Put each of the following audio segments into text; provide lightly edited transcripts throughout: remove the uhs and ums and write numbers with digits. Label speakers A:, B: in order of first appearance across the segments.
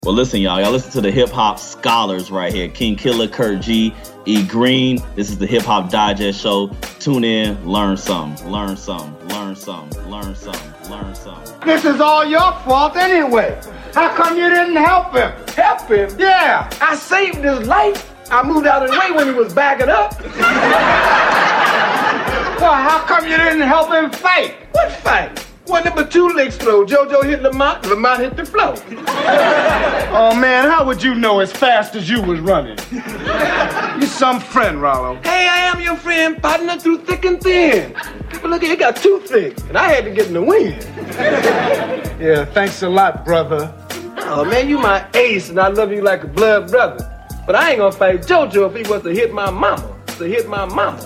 A: Well, listen, y'all listen to the hip hop scholars right here. King Killer, Kurt G, E Green. This is the Hip Hop Digest Show. Tune in, learn something, learn something, learn something, learn something, learn something.
B: This is all your fault anyway. How come you didn't help him?
C: Help him?
B: Yeah.
C: I saved his life. I moved out of the way when he was backing up.
B: Well, how come you didn't help him fight?
C: What fight? When number 2 licks flow, JoJo hit Lamont, Lamont hit the flow.
B: Oh, man, how would you know as fast as you was running? You some friend, Rollo.
C: Hey, I am your friend, partner through thick and thin. But look, he got too thick, and I had to get in the wind.
B: Yeah, thanks a lot, brother.
C: Oh, man, you my ace, and I love you like a blood brother. But I ain't gonna fight JoJo if he was to hit my mama, to hit my mama.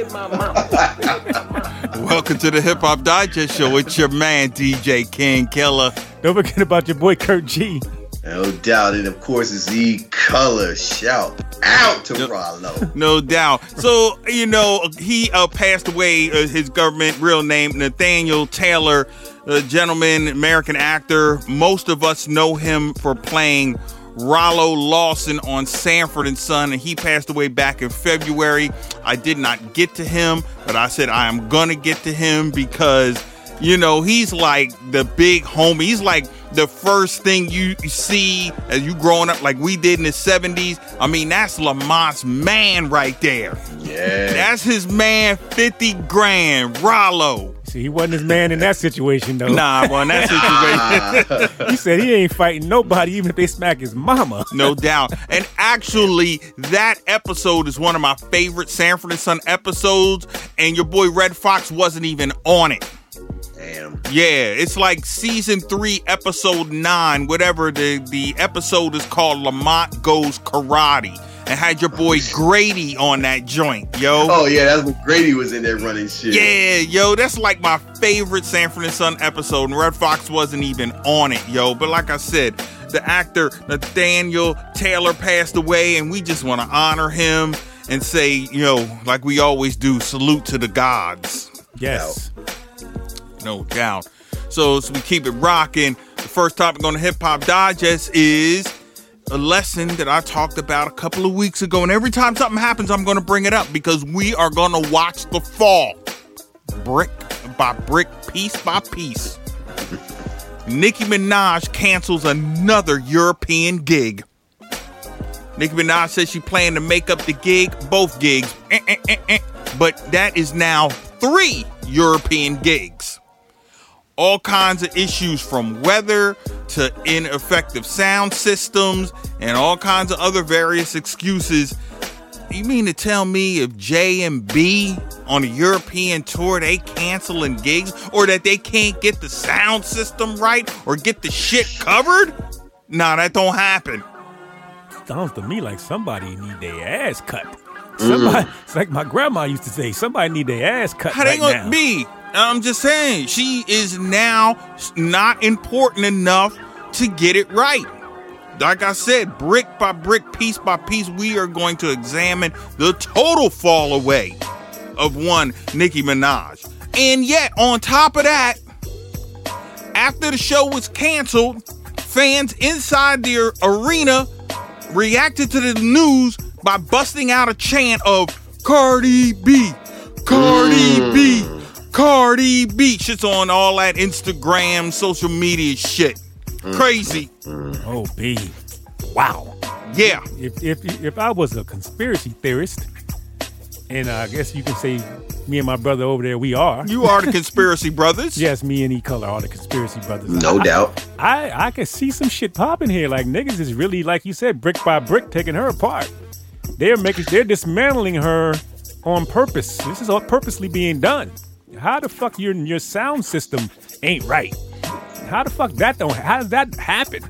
D: Welcome to the Hip Hop Digest Show. It's your man, DJ King Killer.
E: Don't forget about your boy, Kurt G.
F: No doubt. And of course, it's E-Color. Shout out to Rollo.
D: No doubt. So, he passed away, his government real name, Nathaniel Taylor, a gentleman, American actor. Most of us know him for playing Rollo Lawson on Sanford and Son, and he passed away back in February. I did not get to him, but I said I am gonna get to him because, he's like the big homie. He's like the first thing you see as you growing up like we did in the 70s. I mean, that's Lamont's man right there.
F: Yeah.
D: That's his man, 50 grand, Rollo.
E: See, he wasn't his man in that situation, though.
D: Nah, well, in that situation.
E: He said he ain't fighting nobody, even if they smack his mama.
D: No doubt. And actually, that episode is one of my favorite Sanford and Son episodes, and your boy Red Fox wasn't even on it.
F: Damn.
D: Yeah, it's like season 3, episode 9, whatever the episode is called, Lamont Goes Karate. And had your boy Grady on that joint, yo.
F: Oh, yeah, that's when Grady was in there running shit.
D: Yeah, yo, that's like my favorite Sanford and Son episode, and Red Fox wasn't even on it, yo. But like I said, the actor Nathaniel Taylor passed away, and we just want to honor him and say, like we always do, salute to the gods.
E: Yes.
D: No doubt. So we keep it rocking. The first topic on the Hip Hop Digest is a lesson that I talked about a couple of weeks ago, and every time something happens, I'm going to bring it up because we are going to watch The Fall, brick by brick, piece by piece. Nicki Minaj cancels another European gig. Nicki Minaj says she planned to make up the gig, both gigs, but that is now 3 European gigs. All kinds of issues from weather to ineffective sound systems and all kinds of other various excuses. You mean to tell me if J and B on a European tour, they canceling gigs or that they can't get the sound system right or get the shit covered? Nah, that don't happen.
E: Sounds to me like somebody need their ass cut. Somebody, It's like my grandma used to say, somebody need their ass cut.
D: How they gonna be? I'm just saying, she is now not important enough to get it right. Like I said, brick by brick, piece by piece, we are going to examine the total fall away of one Nicki Minaj. And yet, on top of that, after the show was canceled, fans inside the arena reacted to the news by busting out a chant of Cardi B, Cardi B, Cardi B. Shit's on all that Instagram, social media shit. Crazy.
E: Oh, B. Wow.
D: Yeah.
E: If I was a conspiracy theorist, and I guess you can say me and my brother over there, we are.
D: You are the conspiracy brothers.
E: Yes, me and E-Color are the conspiracy brothers.
F: No doubt.
E: I can see some shit popping here. Like, niggas is really, like you said, brick by brick, taking her apart. They're dismantling her on purpose. This is all purposely being done. How the fuck your sound system ain't right? How the fuck how does that happen?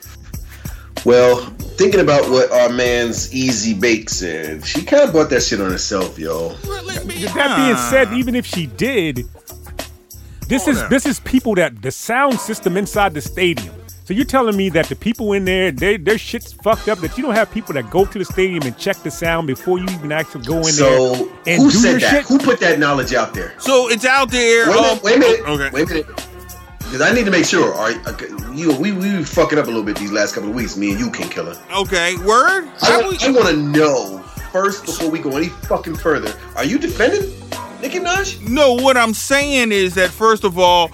F: Well, thinking about what our man's Easy Bake said, she kind of brought that shit on herself, yo.
E: That being said, even if she did, this is people that the sound system inside the stadium. So you're telling me that the people in there, their shit's fucked up, that you don't have people that go to the stadium and check the sound before you even actually go in there and
F: who
E: do
F: said
E: your
F: that?
E: shit?
F: Who put that knowledge out there?
D: So it's out there.
F: Wait a minute.
D: Okay.
F: Wait a minute. Because I need to make sure. We fucking up a little bit these last couple of weeks. Me and you, King Killer.
D: Okay, word.
F: I want to know first before we go any fucking further. Are you defending Nicki Minaj?
D: No, what I'm saying is that first of all,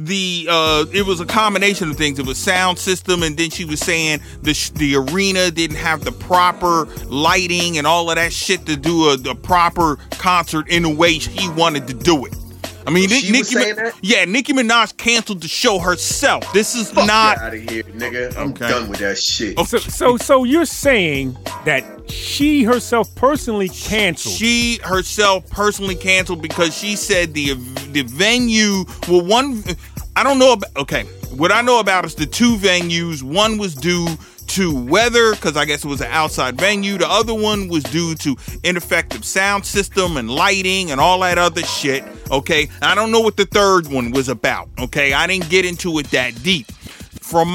D: it was a combination of things. It was sound system, and then she was saying the arena didn't have the proper lighting and all of that shit to do a proper concert in the way he wanted to do it. I mean, Nicki Minaj canceled the show herself. This is
F: Fuck
D: not
F: out of here, nigga. I'm done with that shit.
D: Okay.
E: So you're saying that she herself personally canceled?
D: She herself personally canceled because she said the venue. Well, one, I don't know about. Okay, what I know about is the two venues. One was due to weather, because I guess it was an outside venue. The other one was due to ineffective sound system and lighting and all that other shit. Okay, I don't know what the third one was about. Okay, I didn't get into it that deep. From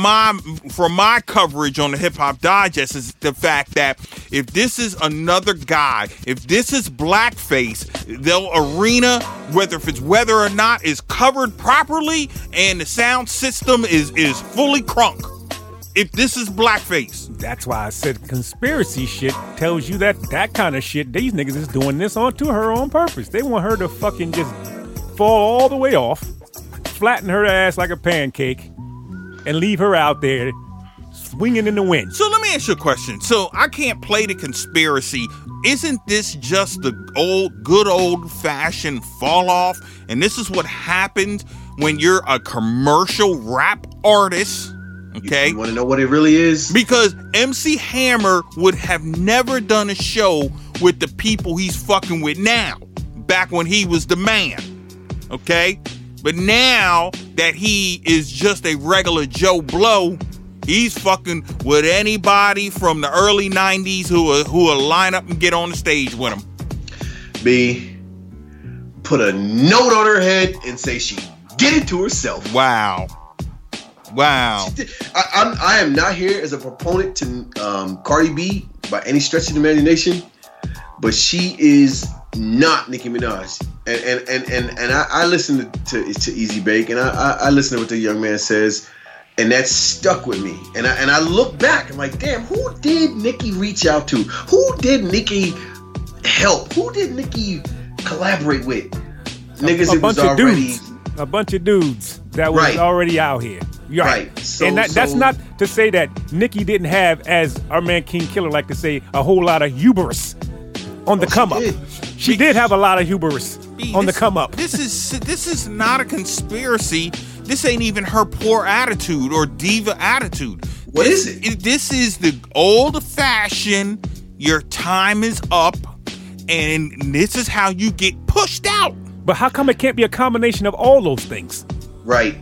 D: my coverage on the Hip Hop Digest is the fact that if this is another guy, if this is blackface, the arena, whether or not, is covered properly and the sound system is fully crunk. If this is blackface.
E: That's why I said conspiracy shit tells you that kind of shit, these niggas is doing this onto her on purpose. They want her to fucking just fall all the way off, flatten her ass like a pancake, and leave her out there swinging in the wind.
D: So let me ask you a question. So I can't play the conspiracy. Isn't this just the good old-fashioned fall off? And this is what happens when you're a commercial rap artist. Okay.
F: You want to know what it really is?
D: Because MC Hammer would have never done a show with the people he's fucking with now, back when he was the man. Okay? But now that he is just a regular Joe Blow, he's fucking with anybody from the early 90s who will line up and get on the stage with him.
F: B, put a note on her head and say she did it to herself.
D: Wow.
F: I am not here as a proponent to Cardi B by any stretch of the imagination, but she is not Nicki Minaj. And I listen to Easy Bake, and I listen to what the young man says, and that stuck with me. And I look back, I'm like, damn, who did Nicki reach out to? Who did Nicki help? Who did Nicki collaborate with? Niggas, it was already
E: a bunch of dudes that was already out here. Right.
F: So,
E: and that's not to say that Nicki didn't have, as our man King Killer like to say, a whole lot of hubris on the come up. She did have a lot of hubris on the come up.
D: This is not a conspiracy. This ain't even her poor attitude or diva attitude.
F: What is it?
D: This is the old fashioned, your time is up, and this is how you get pushed out.
E: But how come it can't be a combination of all those things?
F: Right.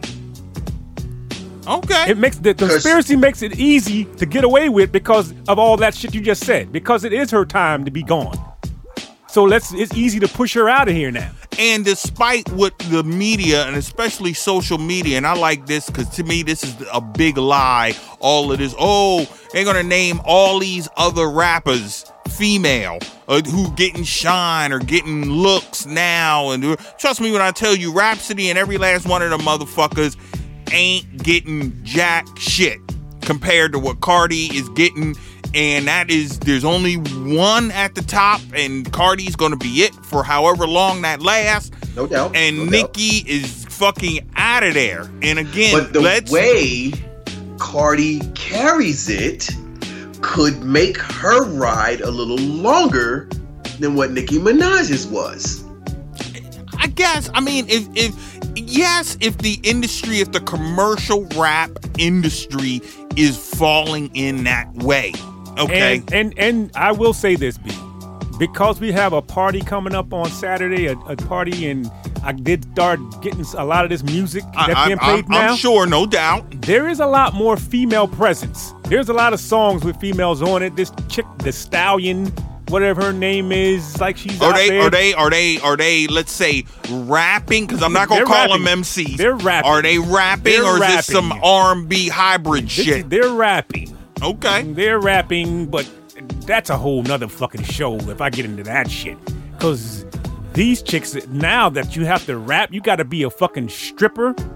D: Okay.
E: It makes the conspiracy makes it easy to get away with because of all that shit you just said. Because it is her time to be gone. So it's easy to push her out of here now.
D: And despite what the media, and especially social media, and I like this because to me this is a big lie, all of this, they're going to name all these other rappers female who getting shine or getting looks now. And trust me when I tell you, Rhapsody and every last one of them motherfuckers ain't getting jack shit compared to what Cardi is getting. And that is, there's only one at the top, and Cardi's gonna be it for however long that lasts.
F: No doubt.
D: And Nicki is fucking out of there. And again,
F: but the way Cardi carries it could make her ride a little longer than what Nicki Minaj's was.
D: I guess. I mean, if the industry, if the commercial rap industry is falling in that way. Okay.
E: And I will say this, B, because we have a party coming up on Saturday, a party, and I did start getting a lot of this music that's being played now.
D: I'm sure, no doubt.
E: There is a lot more female presence. There's a lot of songs with females on it. This chick, the Stallion, whatever her name is, like she's out there.
D: Are they, let's say, rapping? Because I'm not going to call them MCs.
E: They're rapping.
D: Are they rapping, or is this some R&B hybrid shit?
E: They're rapping.
D: Okay.
E: They're rapping, but that's a whole nother fucking show if I get into that shit. Because these chicks, now that you have to rap, you got to be a fucking stripper,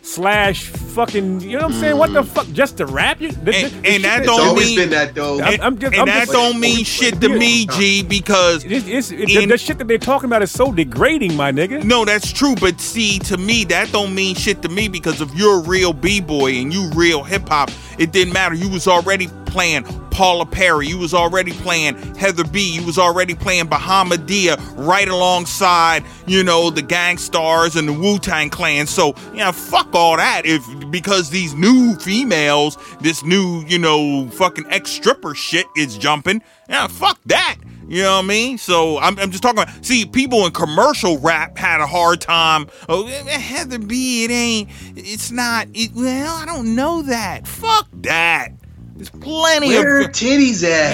E: slash fucking, you know what I'm saying? What the fuck? Just to rap you?
D: And that
F: It's
D: don't
F: always
D: mean
F: been that though.
D: that don't mean shit to me, G, because
E: the shit that they're talking about is so degrading, my nigga.
D: no, that's true. But see, to me, that don't mean shit to me because if you're a real b-boy and you real hip hop, it didn't matter. You was already playing Paula Perry. You was already playing Heather B. You was already playing Bahamadia right alongside, you know, the Gang Stars and the Wu-Tang Clan. So, yeah, fuck all that. Because these new females, this new, you know, fucking ex-stripper shit is jumping. Yeah, fuck that. You know what I mean? So I'm just talking about, see, people in commercial rap had a hard time. Oh, Heather B, well, I don't know that. Fuck that. There's plenty
F: Where
D: of
F: are titties at?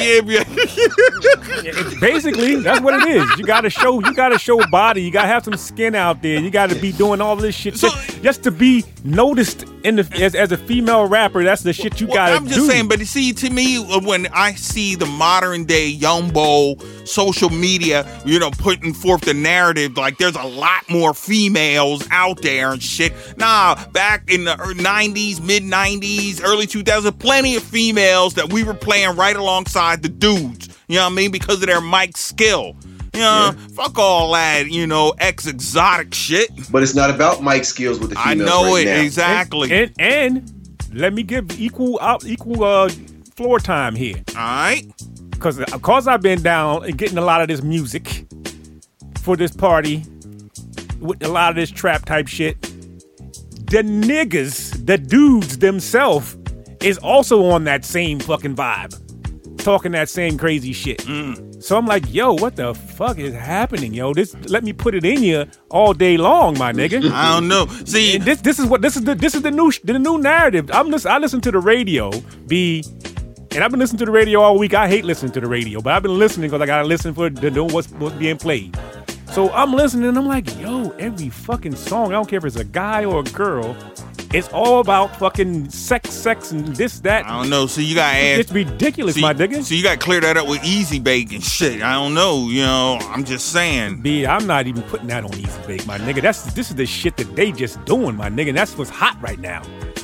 E: Basically, that's what it is. You gotta show body. You gotta have some skin out there. You gotta be doing all this shit just to be noticed as a female rapper. That's the shit you gotta do.
D: I'm just saying, but you see, to me, when I see the modern day young bull social media, you know, putting forth the narrative, like there's a lot more females out there and shit. Nah, back in the 90s, mid 90s, early 2000s, plenty of females that we were playing right alongside the dudes. You know what I mean? Because of their mic skill. You know, fuck all that, you know, exotic shit.
F: But it's not about mic skills with the females.
D: I know
F: right
D: it,
F: now.
D: exactly.
E: And let me give equal floor time here.
D: All right.
E: Because I've been down and getting a lot of this music for this party with a lot of this trap type shit. The niggas, the dudes themselves, is also on that same fucking vibe. Talking that same crazy shit. So I'm like, yo, what the fuck is happening, yo? Let me put it in you all day long, my nigga.
D: I don't know. See,
E: this is the new narrative. I listen to the radio, and I've been listening to the radio all week. I hate listening to the radio, but I've been listening because I gotta listen for to know what's being played. So I'm listening, and I'm like, yo, every fucking song, I don't care if it's a guy or a girl, it's all about fucking sex, and this, that.
D: I don't know. So you gotta add.
E: It's ridiculous, my nigga.
D: So you gotta clear that up with Easy Bake and shit. I don't know. You know, I'm just saying.
E: B, I'm not even putting that on Easy Bake, my nigga. This is the shit that they just doing, my nigga. That's what's hot right now.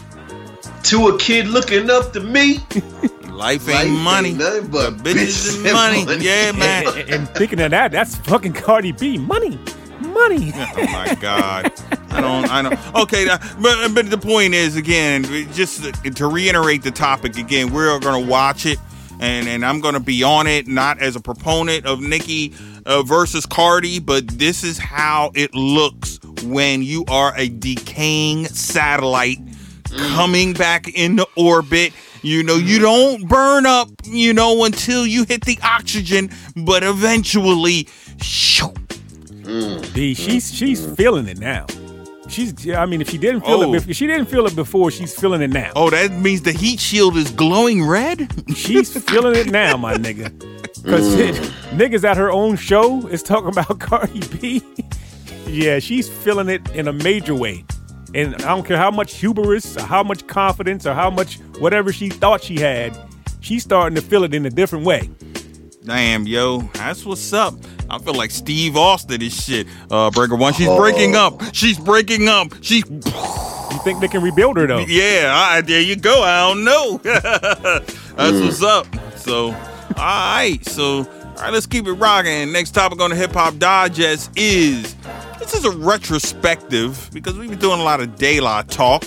F: To a kid looking up to me.
D: Life ain't money.
F: Nothing but
D: bitches and money. Yeah, man.
E: And thinking of that, that's fucking Cardi B. Money.
D: Oh my God. I don't. Okay, but the point is, again, just to reiterate the topic again, we're gonna watch it, and I'm gonna be on it, not as a proponent of Nicki versus Cardi, but this is how it looks when you are a decaying satellite coming back into orbit. You know, you don't burn up, you know, until you hit the oxygen, but eventually, shoo.
E: B, she's feeling it now. If she didn't feel it before, she's feeling it now.
D: Oh, that means the heat shield is glowing red?
E: She's feeling it now, my nigga. Because niggas at her own show is talking about Cardi B. Yeah, she's feeling it in a major way. And I don't care how much hubris or how much confidence or how much whatever she thought she had, she's starting to feel it in a different way.
D: Damn, yo, that's what's up. I feel like Steve Austin is shit. Breaker One, she's breaking up. She's breaking up. You
E: think they can rebuild her, though?
D: Yeah, there you go. I don't know. That's what's up. So, all right, let's keep it rocking. Next topic on the Hip Hop Digest is, this is a retrospective because we've been doing a lot of De La talk.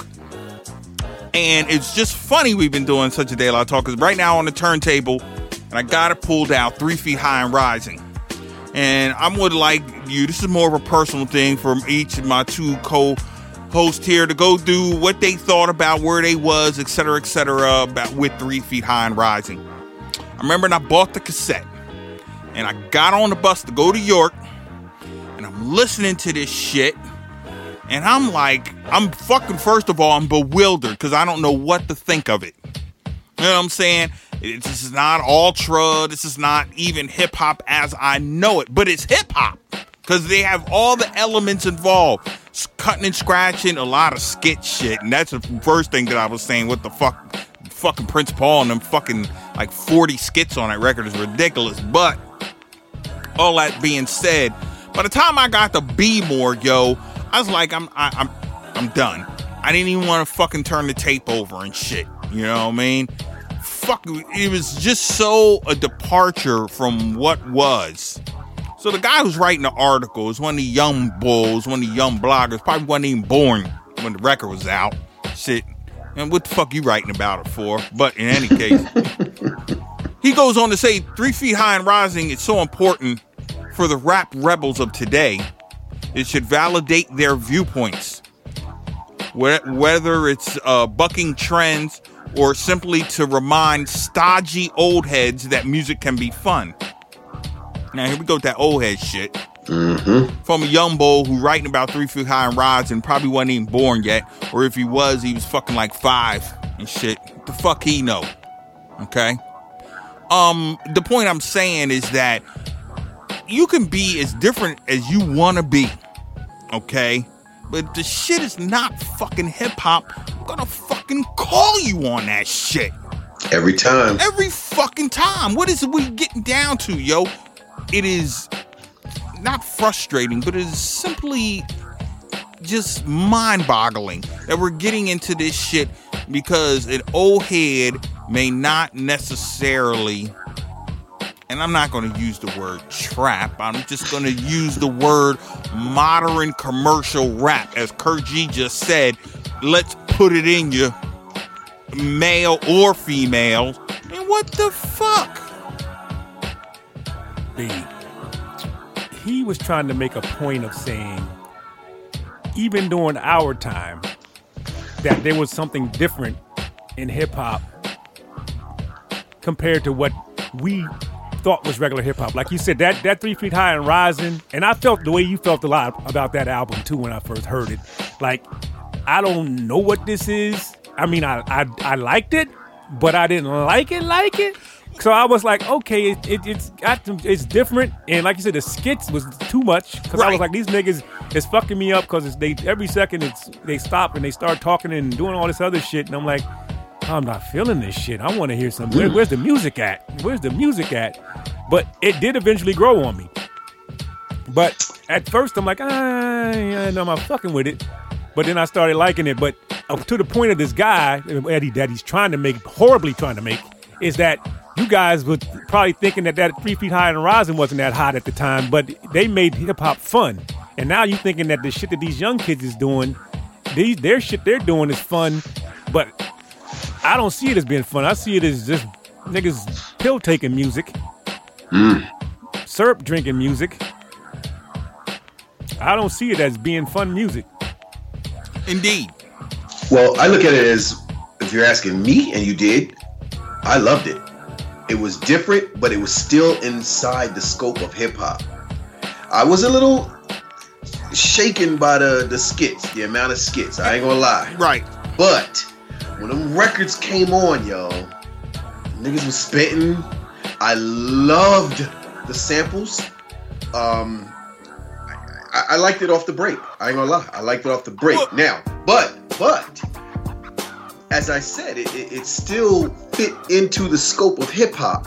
D: And it's just funny we've been doing such a De La talk because right now on the turntable, and I got it pulled out, 3 Feet High and Rising. And I would like you, this is more of a personal thing from each of my two co-hosts here, to go do what they thought about where they was, et cetera, about with 3 Feet High and Rising. I remember when I bought the cassette, and I got on the bus to go to York, and I'm listening to this shit, and I'm like, first of all, I'm bewildered, because I don't know what to think of it. You know what I'm saying? This is not ultra. This is not even hip hop as I know it, but it's hip hop because they have all the elements involved. It's cutting and scratching, a lot of skit shit, and that's the first thing that I was saying. What the fuck, fucking Prince Paul and them fucking like 40 skits on that record is ridiculous. But all that being said, by the time I got to B-More, yo, I was like, I'm done. I didn't even want to fucking turn the tape over and shit. You know what I mean? Fuck, it was just so a departure from what was. So the guy who's writing the article is one of the young bulls, one of the young bloggers, probably wasn't even born when the record was out. Shit. And what the fuck you writing about it for? But in any case, he goes on to say 3 Feet High and Rising is so important for the rap rebels of today. It should validate their viewpoints. Whether it's bucking trends or simply to remind stodgy old heads that music can be fun. Now, here we go with that old head shit. Mm-hmm. From a young bull who writing about 3 Feet High and Rising probably wasn't even born yet. Or if he was fucking like 5 and shit. The fuck he know? Okay? The point I'm saying is that you can be as different as you want to be. Okay? But if the shit is not fucking hip-hop, I'm gonna fucking call you on that shit.
F: Every time.
D: Every fucking time. What is it we getting down to, yo? It is not frustrating, but it is simply just mind-boggling that we're getting into this shit because an old head may not necessarily, and I'm not going to use the word trap, I'm just going to use the word modern commercial rap. As Kurt G just said, let's put it in you, male or female. And what the fuck?
E: He was trying to make a point of saying, even during our time, that there was something different in hip-hop compared to what we thought was regular hip-hop. Like you said, that 3 Feet High and Rising, and I felt the way you felt a lot about that album, too, when I first heard it. Like, I don't know what this is. I mean, I liked it, but I didn't like it. So I was like, okay, it's different. And like you said, the skits was too much. Because I was like, these niggas is fucking me up because every second they stop and they start talking and doing all this other shit. And I'm like, I'm not feeling this shit. I want to hear some. Where's the music at? But it did eventually grow on me. But at first I'm like, I'm not fucking with it. But then I started liking it. But to the point of this guy, Eddie, that he's horribly trying to make, is that you guys were probably thinking that 3 Feet High and Rising wasn't that hot at the time, but they made hip-hop fun. And now you're thinking that the shit that these young kids is doing, their shit they're doing is fun, but I don't see it as being fun. I see it as just niggas pill-taking music, syrup-drinking music. I don't see it as being fun music.
D: Indeed.
F: Well, I look at it as, if you're asking me, and you did, I loved it. It was different, but it was still inside the scope of hip-hop. I was a little shaken by the skits, the amount of skits. I ain't gonna lie.
D: Right.
F: But when them records came on, yo, niggas was spitting. I loved the samples. I liked it off the break. I ain't gonna lie. I liked it off the break. Now, but as I said, it still fit into the scope of hip hop,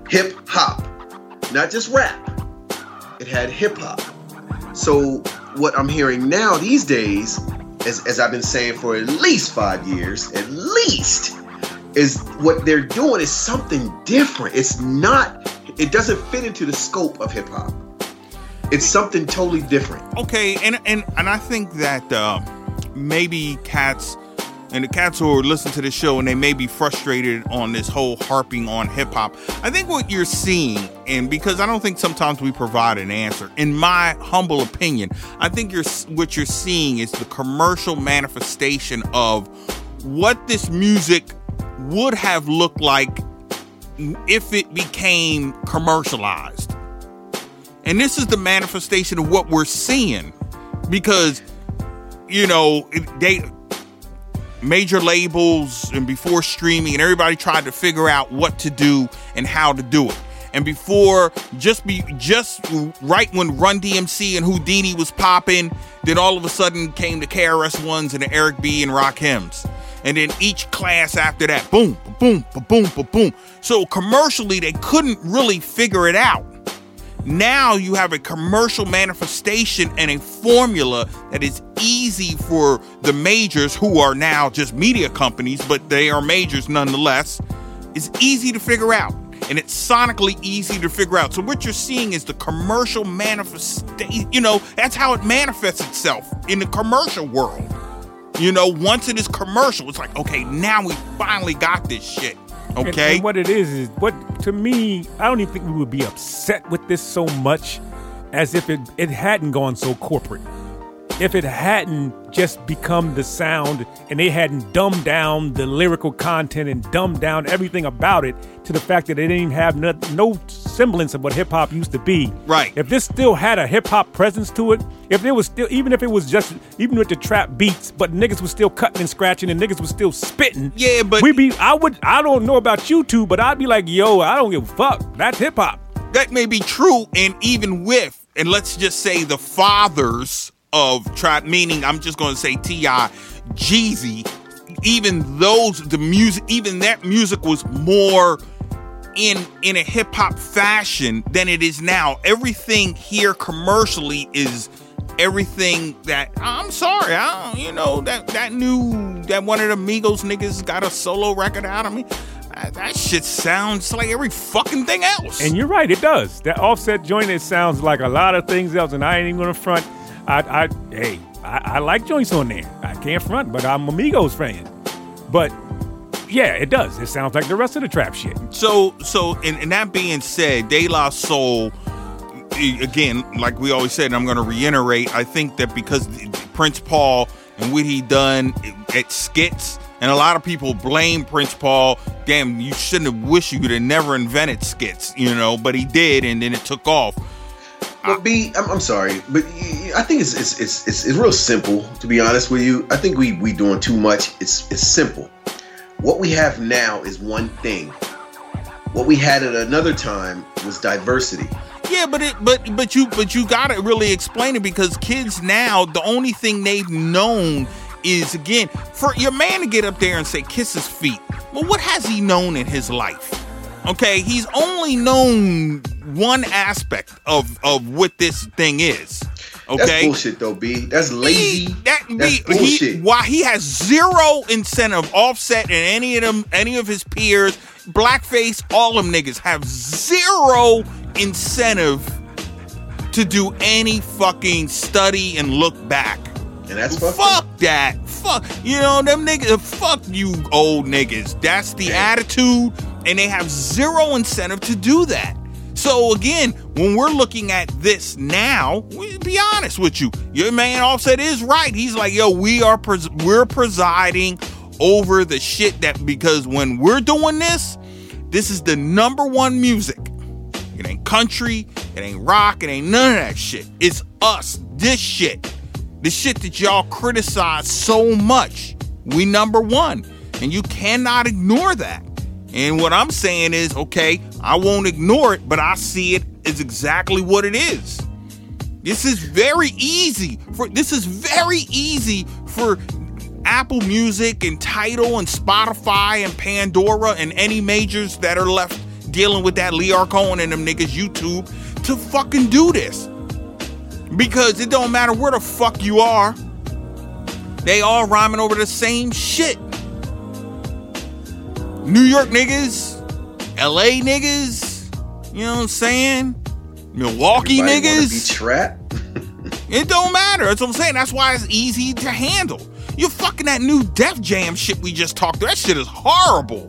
F: not just rap. It had hip hop. So what I'm hearing now these days, as I've been saying for at least 5 years, is what they're doing is something different. It doesn't fit into the scope of hip hop. It's something totally different.
D: Okay, and I think that maybe cats who listen to the show and they may be frustrated on this whole harping on hip hop. I think what you're seeing, and because I don't think sometimes we provide an answer, in my humble opinion, I think what you're seeing is the commercial manifestation of what this music would have looked like if it became commercialized. And this is the manifestation of what we're seeing, because, you know, major labels and before streaming and everybody tried to figure out what to do and how to do it. And before, just right when Run DMC and Houdini was popping, then all of a sudden came the KRS-Ones and the Eric B and Rakims. And then each class after that, boom, boom, boom, boom, boom. So commercially, they couldn't really figure it out. Now you have a commercial manifestation and a formula that is easy for the majors, who are now just media companies, but they are majors nonetheless. It's easy to figure out, and it's sonically easy to figure out. So what you're seeing is the commercial manifestation. You know, that's how it manifests itself in the commercial world. You know, once it is commercial, it's like, okay, now we finally got this shit. Okay.
E: And what it is what, to me, I don't even think we would be upset with this so much as if it hadn't gone so corporate. If it hadn't just become the sound and they hadn't dumbed down the lyrical content and dumbed down everything about it to the fact that they didn't even have no semblance of what hip hop used to be.
D: Right.
E: If this still had a hip hop presence to it, if there was still, even if it was just, even with the trap beats, but niggas was still cutting and scratching and niggas was still spitting.
D: Yeah, but
E: I don't know about you two, but I'd be like, yo, I don't give a fuck. That's hip hop.
D: That may be true, and even with, and let's just say the fathers of trap, meaning I'm just going to say T.I., Jeezy, even those, the music, even that music was more in a hip hop fashion than it is now. Everything here commercially is everything that, I'm sorry, that one of the Migos niggas got a solo record out of me. That shit sounds like every fucking thing else.
E: And you're right, it does. That Offset joint, it sounds like a lot of things else, and I ain't even gonna front. I like joints on there. I can't front, but I'm a Migos fan. But yeah, it does. It sounds like the rest of the trap shit.
D: So, and that being said, De La Soul, again, like we always said, and I'm going to reiterate, I think that because Prince Paul and what he done at skits, and a lot of people blame Prince Paul. Damn, you shouldn't have wished you could have never invented skits, but he did, and then it took off.
F: But I'm sorry, but I think it's real simple, to be honest with you. I think we doing too much. It's simple. What we have now is one thing. What we had at another time was diversity.
D: Yeah, but you gotta really explain it, because kids now, the only thing they've known is, again, for your man to get up there and say kiss his feet. Well, what has he known in his life? Okay, he's only known one aspect of what this thing is. Okay,
F: that's bullshit though, B. That's lazy. That's bullshit.
D: Why he has zero incentive. Offset and any of his peers, Blackface, all them niggas have zero incentive to do any fucking study and look back.
F: And that's
D: fuck that. Fuck, them niggas. Fuck you, old niggas. That's the attitude, and they have zero incentive to do that. So again, when we're looking at this now, we be honest with you. Your man Offset is right. He's like, yo, we're presiding over the shit that, because when we're doing this is the number one music. It ain't country, it ain't rock, it ain't none of that shit. It's us, this shit. The shit that y'all criticize so much. We number one. And you cannot ignore that. And what I'm saying is, okay, I won't ignore it, but I see it as exactly what it is. This is very easy for Apple Music and Tidal and Spotify and Pandora and any majors that are left dealing with that Lee R. Cohen and them niggas YouTube to fucking do this. Because it don't matter where the fuck you are, they all rhyming over the same shit. New York niggas, LA niggas, you know what I'm saying? Milwaukee
F: everybody
D: niggas.
F: Be trapped.
D: It don't matter. That's what I'm saying. That's why it's easy to handle. You're fucking that new Def Jam shit we just talked about. That shit is horrible.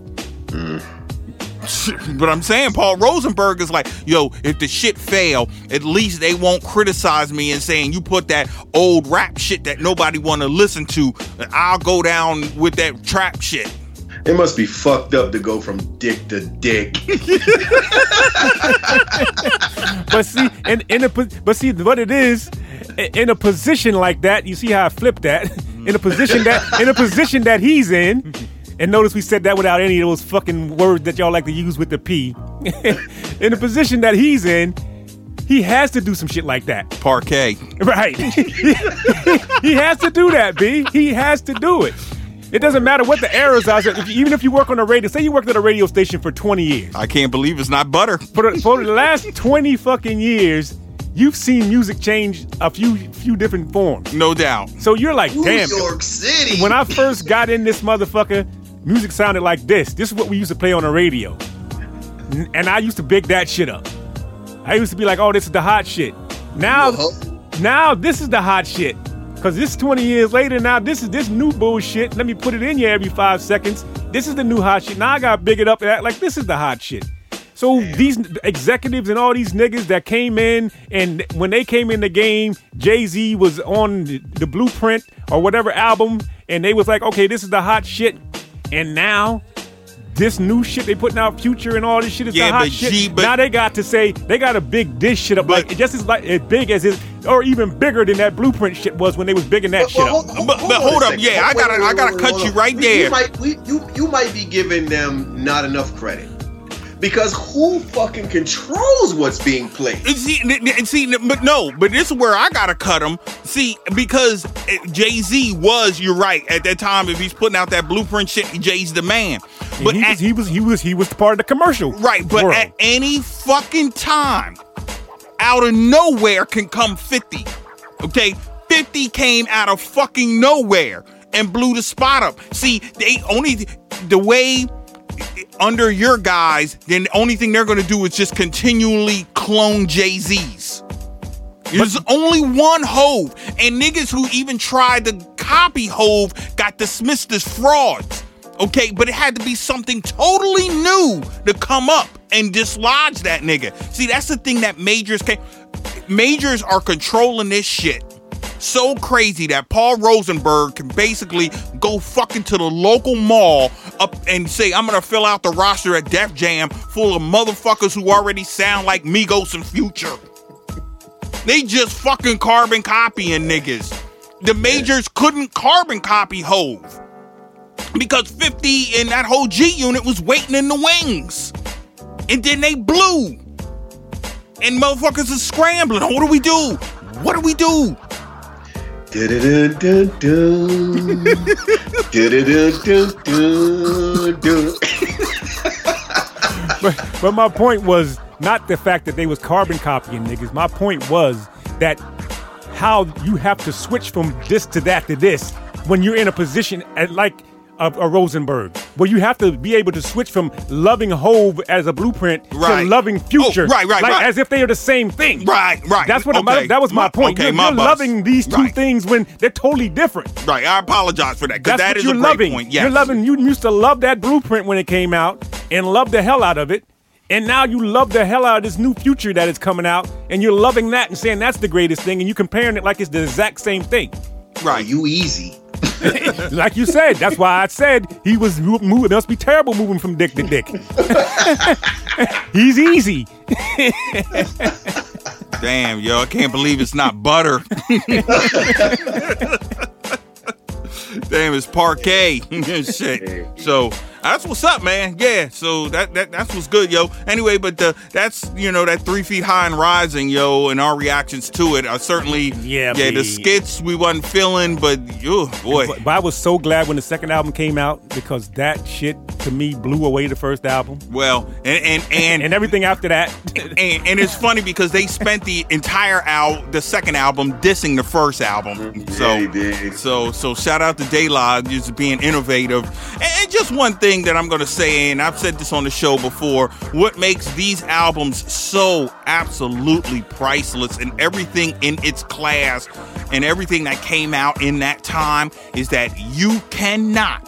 D: But I'm saying Paul Rosenberg is like, yo, if the shit fail, at least they won't criticize me and saying you put that old rap shit that nobody want to listen to. I'll go down with that trap shit.
F: It must be fucked up to go from dick to dick.
E: But see what it is, in a position like that, you see how I flipped that. In a position that he's in, and notice we said that without any of those fucking words that y'all like to use with the P. In the position that he's in, he has to do some shit like that.
D: Parquet.
E: Right. He has to do that, B. He has to do it. It doesn't matter what the errors are. Even if you work on a radio, say you worked at a radio station for 20 years.
D: I can't believe it's not butter.
E: For the last 20 fucking years, you've seen music change a few different forms.
D: No doubt.
E: So you're like, damn.
F: New York City.
E: When I first got in this motherfucker, music sounded like this. This is what we used to play on the radio. And I used to big that shit up. I used to be like, oh, this is the hot shit. Now this is the hot shit. Because this 20 years later, now this is this new bullshit. Let me put it in here every 5 seconds. This is the new hot shit. Now I got to big it up and act like this is the hot shit. So these executives and all these niggas that came in, and when they came in the game, Jay-Z was on the Blueprint or whatever album, and they was like, okay, this is the hot shit. And now this new shit they putting out, Future and all this shit is the hot shit. Now they got to say, they got to big this shit up like just as big as it, or even bigger than that Blueprint shit was when they was bigging that shit up.
D: But hold up, yeah, I gotta cut you right there.
F: You might be giving them not enough credit. Because who fucking controls what's being played?
D: But this is where I gotta cut him. See, because Jay-Z was, you're right, at that time, if he's putting out that Blueprint shit, Jay's the man. But
E: he was part of the commercial.
D: Right, but world. At any fucking time, out of nowhere can come 50. Okay? 50 came out of fucking nowhere and blew the spot up. See, the way under your guys, then the only thing they're going to do is just continually clone Jay-Z's. There's only one Hove, and niggas who even tried to copy Hove got dismissed as frauds. Okay, but it had to be something totally new to come up and dislodge that nigga. See, that's the thing that Majors are controlling this shit so crazy that Paul Rosenberg can basically go fucking to the local mall up and say, I'm gonna fill out the roster at Def Jam full of motherfuckers who already sound like Migos and Future. They just fucking carbon copying niggas. The Majors couldn't carbon copy Hove because 50 and that whole G Unit was waiting in the wings. And then they blew. And motherfuckers are scrambling. What do we do? What do we do?
E: But my point was not the fact that they was carbon copying niggas. My point was that how you have to switch from this to that to this when you're in a position like a Rosenberg, where you have to be able to switch from loving Hove as a Blueprint to loving Future, as if they are the same thing.
D: Right.
E: That's what that was my point. You're loving these two things when they're totally different.
D: Right. I apologize for that because that is a great point. Yes.
E: You're loving. You used to love that Blueprint when it came out and love the hell out of it. And now you love the hell out of this new Future that is coming out, and you're loving that and saying that's the greatest thing, and you comparing it like it's the exact same thing.
F: Right. You easy.
E: Like you said, that's why I said he was moving. It must be terrible moving from dick to dick. He's easy.
D: Damn, yo, I can't believe it's not butter. Damn, it's parquet. Shit. So that's what's up, man. Yeah, so that's what's good, yo. Anyway, but that's, that 3 Feet High and Rising, yo, and our reactions to it are certainly, the skits we wasn't feeling, but, boy.
E: But I was so glad when the second album came out because that shit, to me, blew away the first album.
D: Well, and
E: everything after that.
D: and it's funny because they spent the entire the second album dissing the first album. So shout out to De La just being innovative. And just one thing that I'm going to say, and I've said this on the show before, what makes these albums so absolutely priceless and everything in its class and everything that came out in that time is that you cannot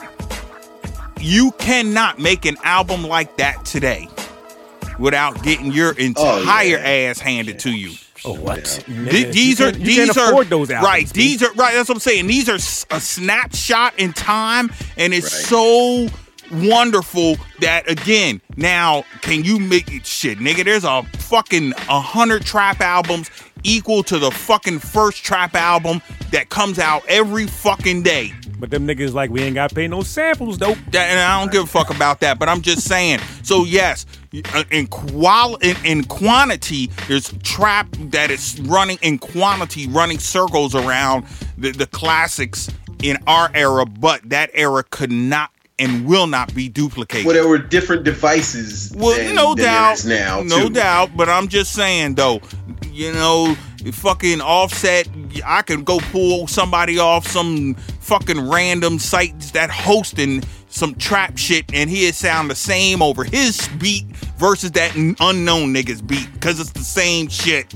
D: make an album like that today without getting your entire ass handed to you.
E: Oh, what?
D: These are
E: afford those albums,
D: right. These are right. That's what I'm saying. These are a snapshot in time, and it's so wonderful that again. Now, can you make it shit, nigga? There's a fucking 100 trap albums equal to the fucking first trap album that comes out every fucking day.
E: But them niggas like we ain't got to pay no samples though.
D: And I don't give a fuck about that. But I'm just saying. So yes, in quantity, there's trap that is running in quantity, running circles around the classics in our era, but that era could not and will not be duplicated.
F: Well, there were different devices.
D: Well, no doubt,
F: there is now,
D: no
F: too.
D: doubt. But I'm just saying, though, fucking Offset, I could go pull somebody off some fucking random sites that hosting some trap shit, and he'd sound the same over his beat versus that unknown nigga's beat, because it's the same shit.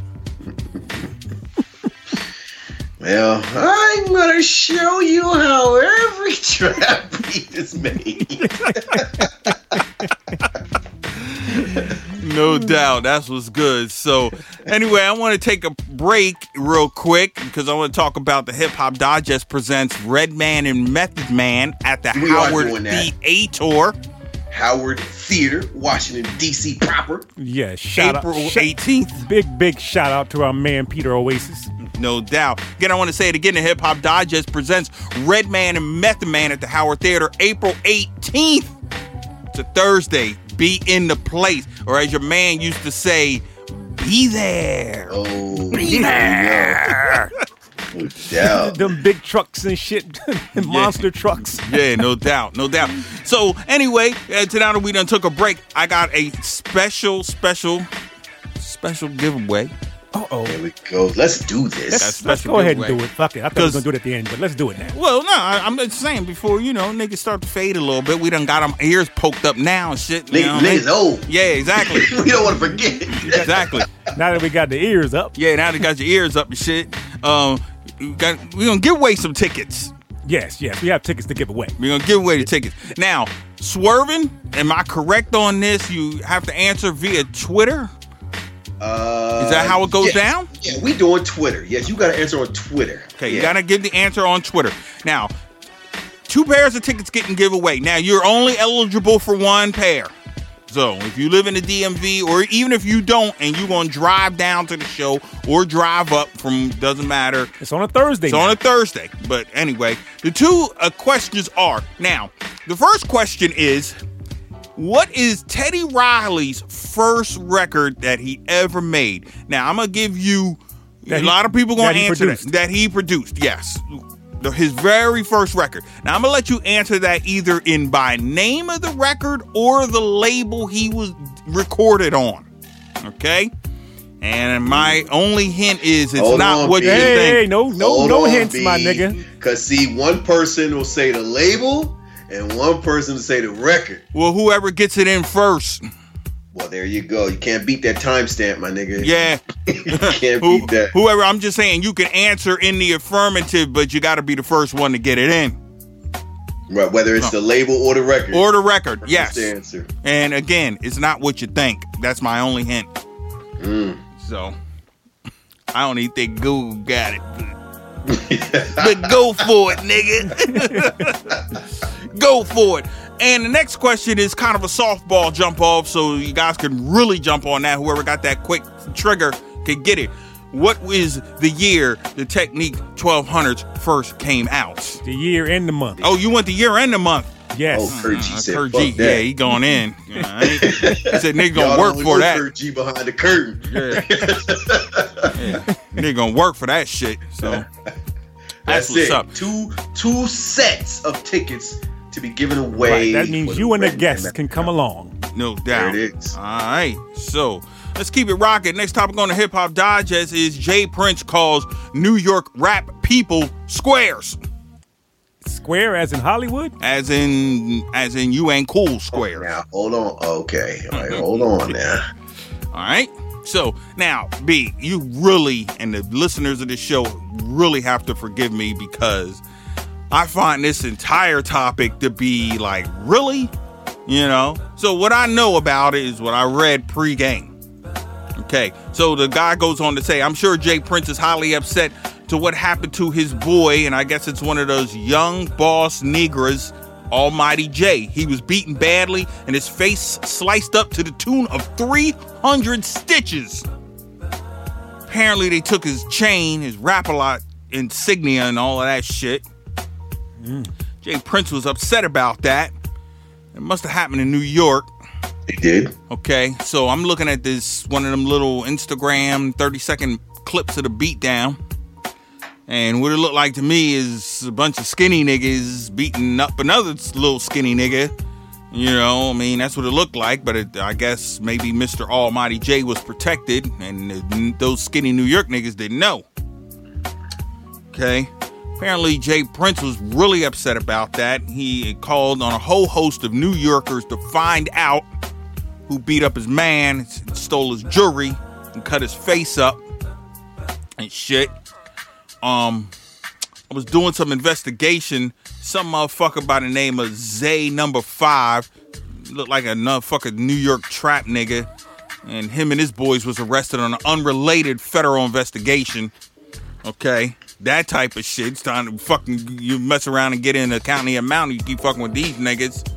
F: Well, I'm gonna show you how every trap beat is made.
D: No doubt, that's what's good. So, anyway, I want to take a break real quick because I want to talk about the Hip Hop Digest presents Redman and Method Man at the Howard Theater.
F: Howard Theater, Washington, D.C. proper.
E: Yeah,
D: April 18th.
E: Big shout out to our man Peter Oasis.
D: No doubt. Again, I want to say it again. The Hip Hop Digest presents Redman and Method Man at the Howard Theater, April 18th. It's a Thursday. Be in the place. Or as your man used to say, be there.
F: Oh,
D: be there.
F: No doubt.
E: Them big trucks and shit. Monster trucks.
D: Yeah, no doubt. No doubt. So, anyway, tonight we done took a break. I got a special giveaway.
F: There we go. Let's do this.
E: Let's go ahead and do it. Fuck it. I thought we were going to do it at the end, but let's do it now.
D: Well, no, I'm just saying before, niggas start to fade a little bit. We done got them ears poked up now and shit.
F: Niggas old.
D: Yeah, exactly.
F: We don't want to forget.
D: Exactly.
E: Now that we got the ears up.
D: Yeah, now that got your ears up and shit. We're going to give away some tickets.
E: Yes. We have tickets to give away.
D: We're going to give away the tickets. Now, Swerving, am I correct on this? You have to answer via Twitter? Is that how it goes down?
F: Yeah, we doing Twitter. Yes, you got to answer on Twitter.
D: Okay, You got to give the answer on Twitter. Now, 2 pairs of tickets getting giveaway. Now, you're only eligible for 1 pair. So, if you live in the DMV, or even if you don't, and you're going to drive down to the show or drive up from, doesn't matter.
E: It's on a Thursday.
D: On a Thursday. But anyway, the 2 questions are, now, the first question is, what is Teddy Riley's first record that he ever made? Now, I'm going to give you, a lot of people going to answer that. That he produced, yes. His very first record. Now, I'm going to let you answer that either by name of the record or the label he was recorded on. Okay? And my only hint is it's not what you think.
E: Hey, no hints, my nigga.
F: Because, see, one person will say the label, and one person to say the record.
D: Well, whoever gets it in first.
F: Well, there you go. You can't beat that timestamp, my nigga.
D: Yeah.
F: You can't beat that.
D: Whoever, I'm just saying, you can answer in the affirmative, but you got to be the first one to get it in.
F: Right, whether it's the label or the record.
D: Or the record, yes.
F: That's the answer.
D: And again, it's not what you think. That's my only hint. So, I don't even think Google got it. But go for it, nigga. Go for it. And the next question is kind of a softball jump off, so you guys can really jump on that. Whoever got that quick trigger can get it. What is the year the Technique 1200s first came out?
E: The year and the month.
D: Oh, you went the year and the month.
E: Yes.
F: Oh, Kurt G said,
D: Kurt
F: fuck
D: G,
F: that.
D: yeah, he going in. He said, nigga gonna
F: Y'all
D: work
F: only
D: for
F: know
D: that.
F: Kurt G behind the curtain.
D: Yeah. Nigga gonna work for that shit. So that's what's
F: it.
D: up.
F: Two sets of tickets to be given away.
E: Right, that means you and the guests can come along.
D: No doubt.
F: There it is.
D: All right. So let's keep it rocking. Next topic on the Hip Hop Digest is Jay Prince calls New York rap people squares.
E: Square as in Hollywood?
D: As in you ain't cool squares.
F: Now, hold on. Okay. All right, hold on now.
D: All right. So now, B, you really, and the listeners of this show really have to forgive me because I find this entire topic to be like, really? So what I know about it is what I read pregame. Okay. So the guy goes on to say, I'm sure Jay Prince is highly upset to what happened to his boy, and I guess it's one of those young boss niggas, Almighty Jay. He was beaten badly and his face sliced up to the tune of 300 stitches. Apparently they took his chain, his Rap-A-Lot insignia and all of that shit. Jay Prince was upset about that. It must have happened in New York.
F: It did.
D: Okay, so I'm looking at this, one of them little Instagram 30-second clips of the beatdown. And what it looked like to me is a bunch of skinny niggas beating up another little skinny nigga. You know, I mean, that's what it looked like. But I guess maybe Mr. Almighty J was protected, and those skinny New York niggas didn't know. Okay. Apparently, Jay Prince was really upset about that. He called on a whole host of New Yorkers to find out who beat up his man, stole his jewelry, and cut his face up and shit. I was doing some investigation. Some motherfucker by the name of Zay Number 5, looked like a motherfucking New York trap nigga, and him and his boys was arrested on an unrelated federal investigation. Okay, that type of shit. It's time to fucking you mess around and get in the county amount. You keep fucking with these niggas.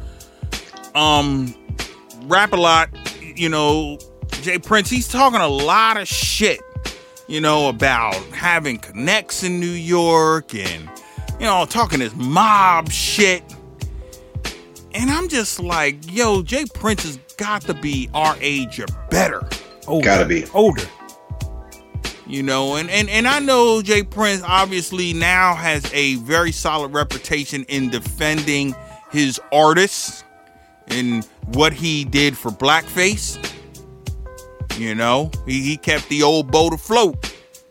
D: Rap-A-Lot, you know, Jay Prince, he's talking a lot of shit, you know, about having connects in New York and, you know, talking this mob shit. And I'm just like, yo, Jay Prince has got to be our age or better.
F: Older. Gotta be.
E: Older.
D: You know, and I know Jay Prince obviously now has a very solid reputation in defending his artists and what he did for blackface. You know, he kept the old boat afloat.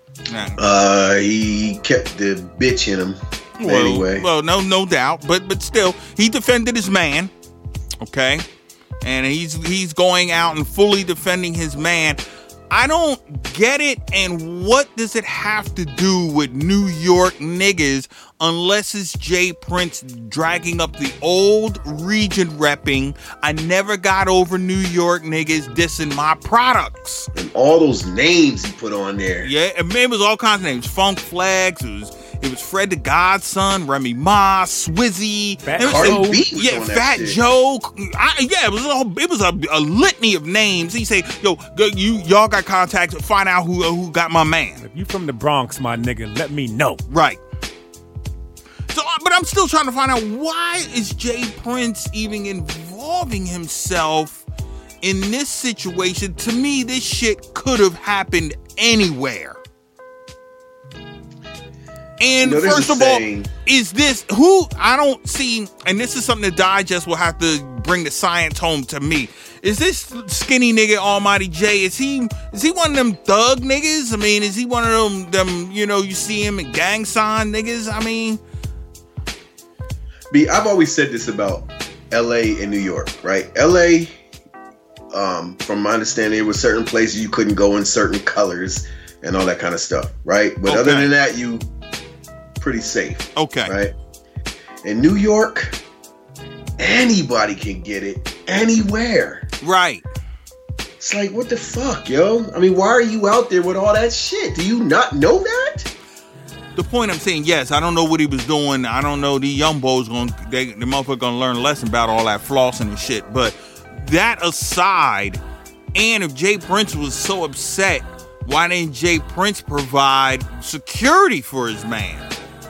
F: He kept the bitch in him. Anyway.
D: Well, no doubt, but still, he defended his man. Okay, and he's going out and fully defending his man. I don't get it, and what does it have to do with New York niggas unless it's Jay Prince dragging up the old region repping, I never got over New York niggas dissing my products.
F: And all those names he put on there.
D: Yeah, it was all kinds of names. Funk Flags, it was Fred the Godson, Remy Ma, Swizzy,
E: Fat
D: Joe. It was a litany of names. He say, yo, y'all got contacts, find out who got my man.
E: If you from the Bronx, my nigga, let me know.
D: Right. So, but I'm still trying to find out, why is Jay Prince even involving himself in this situation? To me, this shit could have happened anywhere. And first of all, is this who I don't see, and this is something that Digest will have to bring the science home to me. Is this skinny nigga Almighty J? Is he one of them thug niggas? I mean, is he one of them, you know, you see him in gang sign niggas? I mean,
F: I've always said this about LA and New York, right? LA, from my understanding, there were certain places you couldn't go in certain colors and all that kind of stuff, right? But other than that, you pretty safe.
D: Okay.
F: Right? In New York, anybody can get it anywhere.
D: Right.
F: It's like, what the fuck, yo? I mean, why are you out there with all that shit? Do you not know that?
D: The point I'm saying, yes, I don't know what he was doing. I don't know, these young boys the motherfucker gonna learn a lesson about all that flossing and shit. But that aside, and if Jay Prince was so upset, why didn't Jay Prince provide security for his man?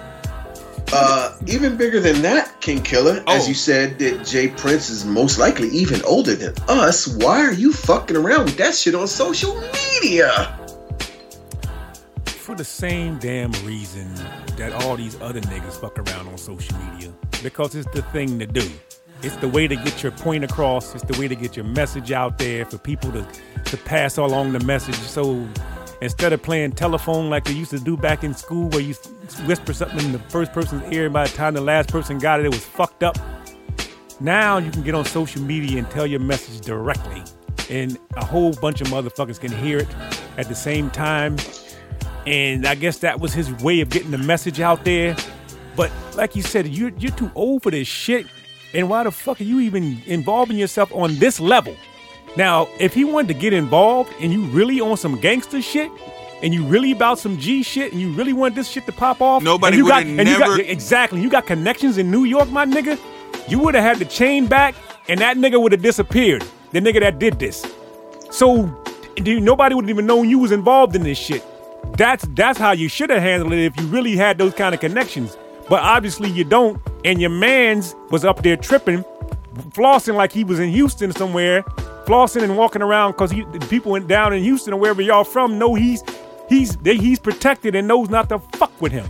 F: Even bigger than that, King Killer, as you said, that Jay Prince is most likely even older than us. Why are you fucking around with that shit on social media?
E: For the same damn reason that all these other niggas fuck around on social media. Because it's the thing to do. It's the way to get your point across. It's the way to get your message out there for people to pass along the message. So instead of playing telephone like they used to do back in school where you whisper something in the first person's ear and by the time the last person got it, it was fucked up. Now you can get on social media and tell your message directly. And a whole bunch of motherfuckers can hear it at the same time. And I guess that was his way of getting the message out there. But like you said, you're too old for this shit. And why the fuck are you even involving yourself on this level? Now, if he wanted to get involved and you really on some gangster shit and you really about some G shit and you really want this shit to pop off,
D: nobody would have never...
E: Exactly. You got connections in New York, my nigga. You would have had the chain back and that nigga would have disappeared. The nigga that did this. So nobody would have even known you was involved in this shit. That's how you should have handled it if you really had those kind of connections. But obviously you don't, and your mans was up there tripping, flossing like he was in Houston somewhere, flossing and walking around because people went down in Houston or wherever y'all from know he's protected and knows not to fuck with him.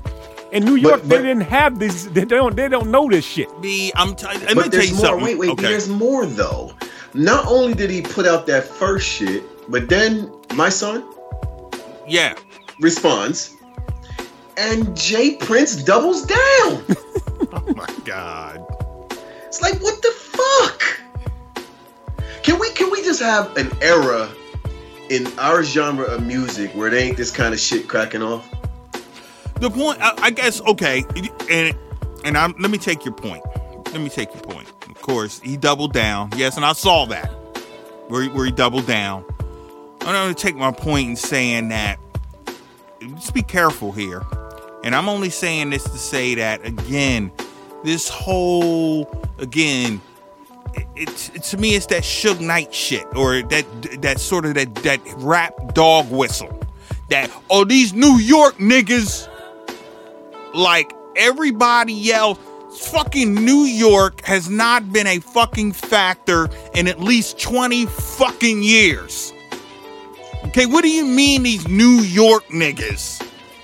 E: In New York, they didn't have these. They don't know this shit.
F: But there's more.
D: Something.
F: Wait.
D: Okay.
F: There's more though. Not only did he put out that first shit, but then my son, responds, and Jay Prince doubles down.
D: Oh my God!
F: It's like, what the fuck? Can we just have an era in our genre of music where there ain't this kind of shit cracking off?
D: The point, I guess, okay, and let me take your point. Of course, he doubled down. Yes, and I saw that where he doubled down. I'm going to take my point in saying that just be careful here. And I'm only saying this to say that, again, this whole, again, to me, it's that Suge Knight shit, or that sort of that rap dog whistle. That, these New York niggas, like everybody yell, fucking New York has not been a fucking factor in at least 20 fucking years. Okay, what do you mean these New York niggas?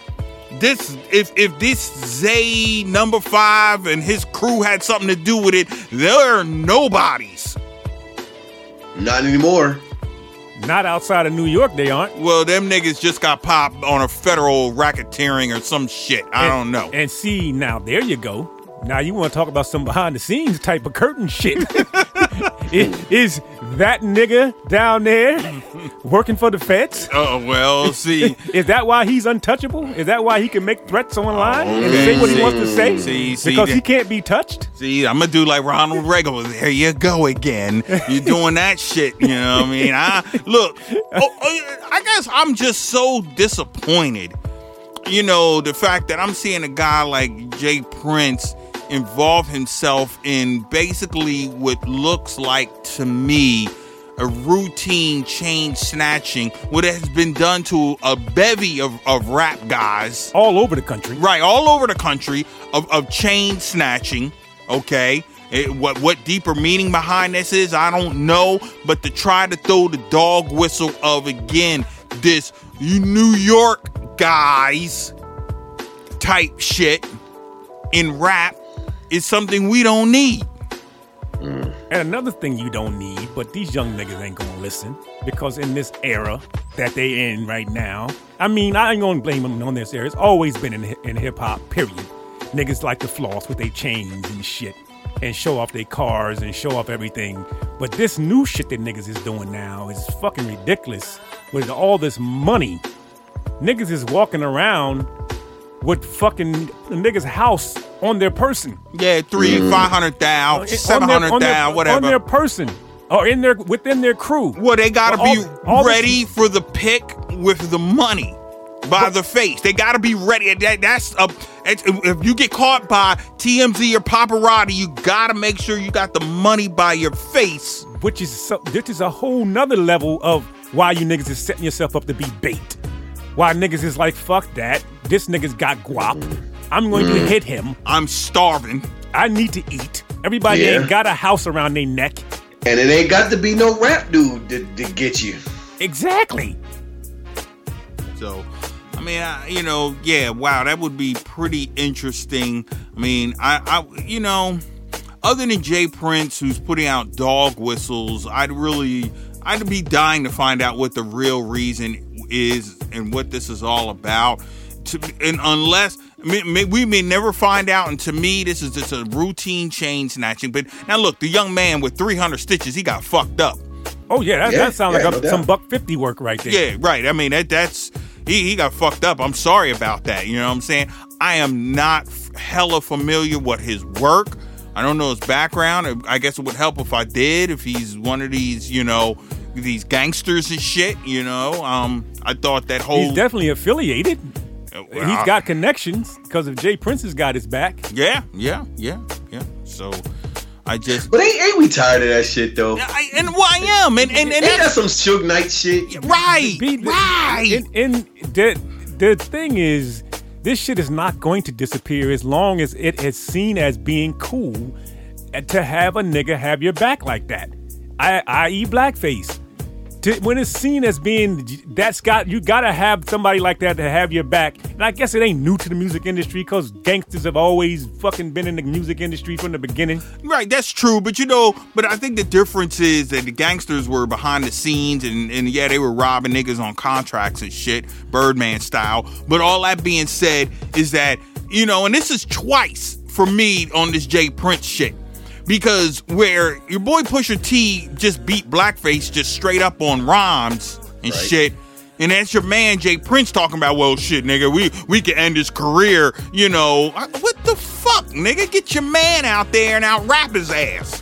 D: If this Zay number 5 and his crew had something to do with it, they're nobodies.
F: Not anymore.
E: Not outside of New York, they aren't.
D: Well, them niggas just got popped on a federal racketeering or some shit. I don't know.
E: And see, now there you go. Now you want to talk about some behind the scenes type of curtain shit. Is that nigga down there working for the feds?
D: Oh, well, see.
E: Is that why he's untouchable? Is that why he can make threats online and say what he wants to say? Because he can't be touched?
D: See, I'm going to do like Ronald Reagan. There you go again. You're doing that shit, you know what I mean? I guess I'm just so disappointed. You know, the fact that I'm seeing a guy like Jay Prince involve himself in basically what looks like to me a routine chain snatching, what has been done to a bevy of rap guys
E: all over the country.
D: Right, all over the country of chain snatching. Okay, what deeper meaning behind this is, I don't know, but to try to throw the dog whistle of, again, this New York guys type shit in rap is something we don't need.
E: And another thing you don't need, but these young niggas ain't gonna listen, because in this era that they in right now, I mean, I ain't gonna blame them on this era. It's always been in hip-hop, period. Niggas like to floss with their chains and shit and show off their cars and show off everything. But this new shit that niggas is doing now is fucking ridiculous. With all this money, niggas is walking around with fucking the nigga's house on their person.
D: Yeah, 500,000, 700,000, whatever.
E: On their person, or within their crew.
D: Well, they gotta be ready for the pick with the money by the face. They gotta be ready. If you get caught by TMZ or paparazzi, you gotta make sure you got the money by your face.
E: Which is a whole nother level of why you niggas is setting yourself up to be bait. Why niggas is like, fuck that. This nigga's got guap. I'm going to hit him.
D: I'm starving.
E: I need to eat. Everybody ain't got a house around their neck.
F: And it ain't got to be no rap dude to get you.
E: Exactly.
D: So, I mean, wow, that would be pretty interesting. I mean, other than Jay Prince, who's putting out dog whistles, I'd be dying to find out what the real reason is and what this is all about. Unless we may never find out, and to me this is just a routine chain snatching. But now look, the young man with 300 stitches, he got fucked up.
E: Oh yeah, that sounds like some $150 work right there.
D: Yeah, right. I mean that's he got fucked up. I'm sorry about that. You know what I'm saying? I am not hella familiar with his work. I don't know his background. I guess it would help if I did. If he's one of these, these gangsters and shit. I thought that whole...
E: He's definitely affiliated. He's got connections because if Jay Prince has got his back.
D: Yeah. So I just...
F: But ain't we tired of that shit though?
D: I am. And
F: ain't that some Suge Knight shit?
D: Right.
E: And the thing is, this shit is not going to disappear as long as it is seen as being cool to have a nigga have your back like that. I.e. blackface. when it's seen as being you gotta have somebody like that to have your back. And I guess it ain't new to the music industry because gangsters have always fucking been in the music industry from the beginning.
D: Right, that's true. But but I think the difference is that the gangsters were behind the scenes and yeah, they were robbing niggas on contracts and shit, Birdman style. But all that being said is that, and this is twice for me on this Jay Prince shit. Because where your boy Pusha T just beat Blackface just straight up on rhymes and shit, and that's your man Jay Prince talking about, well, shit, nigga, we can end his career, What the fuck, nigga? Get your man out there and out-rap his ass.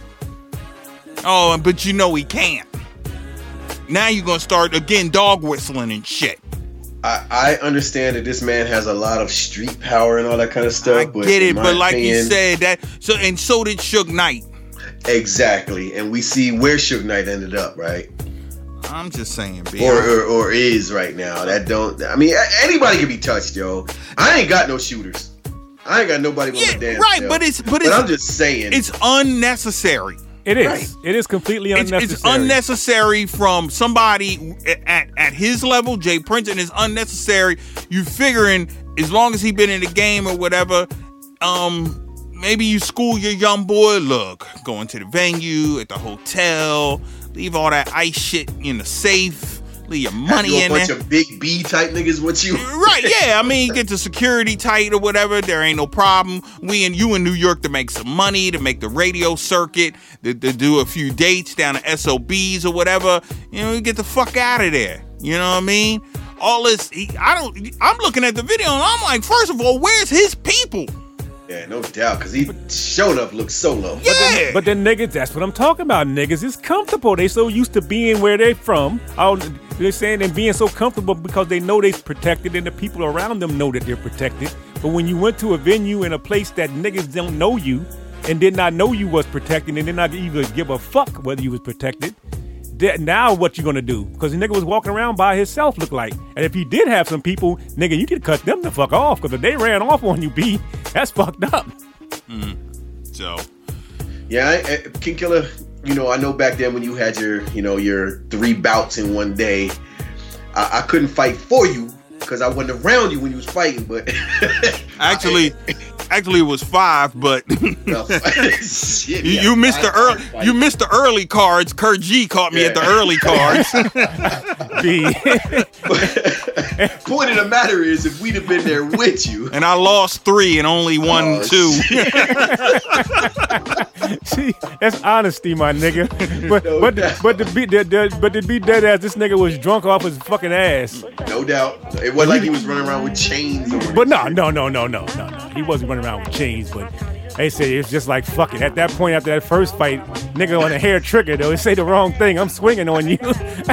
D: Oh, but he can't. Now you're going to start, again, dog whistling and shit.
F: I understand that this man has a lot of street power and all that kind of stuff.
D: I get it, but like you said, so did Suge Knight.
F: Exactly, and we see where Suge Knight ended up, right?
D: I'm just saying, B.
F: Or is right now. Anybody can be touched, yo. I ain't got no shooters. I ain't got nobody with a damn.
D: Right,
F: cell.
D: but
F: I'm just saying,
D: it's unnecessary.
E: It is. Right. It is completely unnecessary.
D: It's unnecessary from somebody at his level, Jay Prince, and it's unnecessary. You figuring as long as he been in the game or whatever, maybe you school your young boy. Look, going to the venue, at the hotel, leave all that ice shit in the safe. Leave your money in there.
F: A bunch of big B type niggas with you.
D: Right, yeah. Get the security tight or whatever. There ain't no problem. You in New York to make some money, to make the radio circuit, to do a few dates down at SOBs or whatever. Get the fuck out of there. You know what I mean? All this, I'm looking at the video and I'm like, first of all, where's his people?
F: Yeah, no doubt, because he showed up looked solo.
D: Yeah.
E: But then niggas, that's what I'm talking about. Niggas is comfortable. They so used to being where they from. They're saying and being so comfortable because they know they're protected and the people around them know that they're protected. But when you went to a venue in a place that niggas don't know you and did not know you was protected and did not even give a fuck whether you was protected, now what you gonna do? Because the nigga was walking around by himself, look like. And if he did have some people, nigga, you could cut them the fuck off. Because if they ran off on you, B, that's fucked up.
D: So,
F: yeah, King Killer. I know back then when you had your 3 bouts in one day, I couldn't fight for you because I wasn't around you when you was fighting. But
D: actually, it was 5. But
F: shit,
D: you missed the early. You missed the early cards. Kurt G caught me at the early cards.
F: Point of the matter is, if we'd have been there with you,
D: and I lost 3 and only won 2.
E: See, that's honesty, my nigga. But to be dead ass, this nigga was drunk off his fucking ass.
F: No doubt. It wasn't like he was running around with chains.
E: But no. He wasn't running around with chains, but they say it's just like fuck it. At that point, after that first fight, nigga on a hair trigger, though, they say the wrong thing. I'm swinging on you.